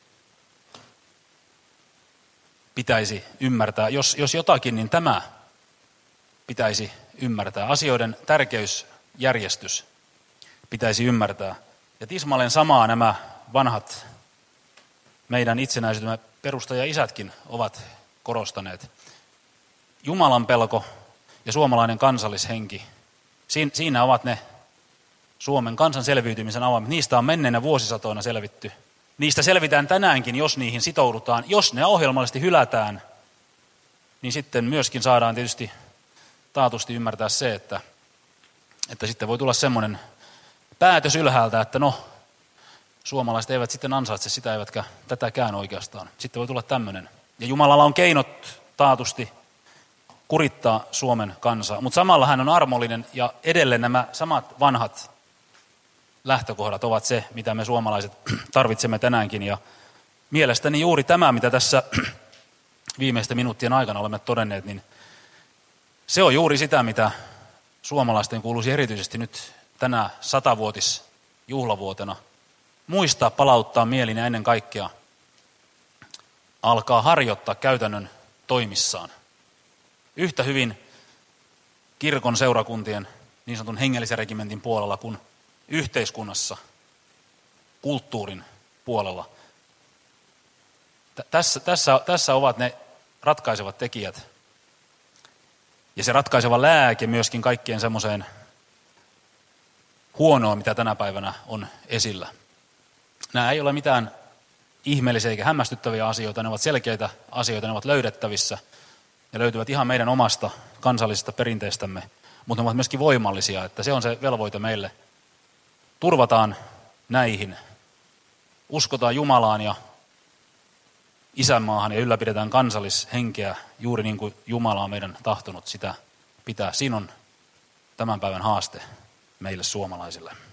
pitäisi ymmärtää. Jos jotakin, niin tämä pitäisi ymmärtää. Asioiden tärkeysjärjestys pitäisi ymmärtää. Ja tismalleen samaa nämä vanhat meidän itsenäisyytemme perustaja-isätkin ovat korostaneet. Jumalan pelko ja suomalainen kansallishenki, siinä ovat ne Suomen kansan selviytymisen avaimet. Niistä on menneenä vuosisatoina selvitty. Niistä selvitään tänäänkin, jos niihin sitoudutaan. Jos ne ohjelmallisesti hylätään, niin sitten myöskin saadaan tietysti taatusti ymmärtää se, että sitten voi tulla semmoinen päätös ylhäältä, että suomalaiset eivät sitten ansaitse sitä, eivätkä tätäkään oikeastaan. Sitten voi tulla tämmöinen. Ja Jumalalla on keinot taatusti kurittaa Suomen kansaa, mutta samalla hän on armollinen ja edelleen nämä samat vanhat lähtökohdat ovat se, mitä me suomalaiset tarvitsemme tänäänkin. Ja mielestäni juuri tämä, mitä tässä viimeisten minuuttien aikana olemme todenneet, niin se on juuri sitä, mitä suomalaisten kuuluisi erityisesti nyt tänä 100-vuotisjuhlavuotena muistaa, palauttaa mieliin ja ennen kaikkea alkaa harjoittaa käytännön toimissaan. Yhtä hyvin kirkon seurakuntien niin sanotun hengellisen regimentin puolella kuin yhteiskunnassa, kulttuurin puolella. Tässä ovat ne ratkaisevat tekijät. Ja se ratkaiseva lääke myöskin kaikkien semmoiseen huonoon, mitä tänä päivänä on esillä. Nämä ei ole mitään ihmeellisiä eikä hämmästyttäviä asioita, ne ovat selkeitä asioita, ne ovat löydettävissä ja löytyvät ihan meidän omasta kansallisesta perinteestämme, mutta ne ovat myöskin voimallisia, että se on se velvoite meille. Turvataan näihin, uskotaan Jumalaan ja isänmaahan ja ylläpidetään kansallishenkeä juuri niin kuin Jumala on meidän tahtonut sitä pitää. Siinä on tämän päivän haaste meille suomalaisille.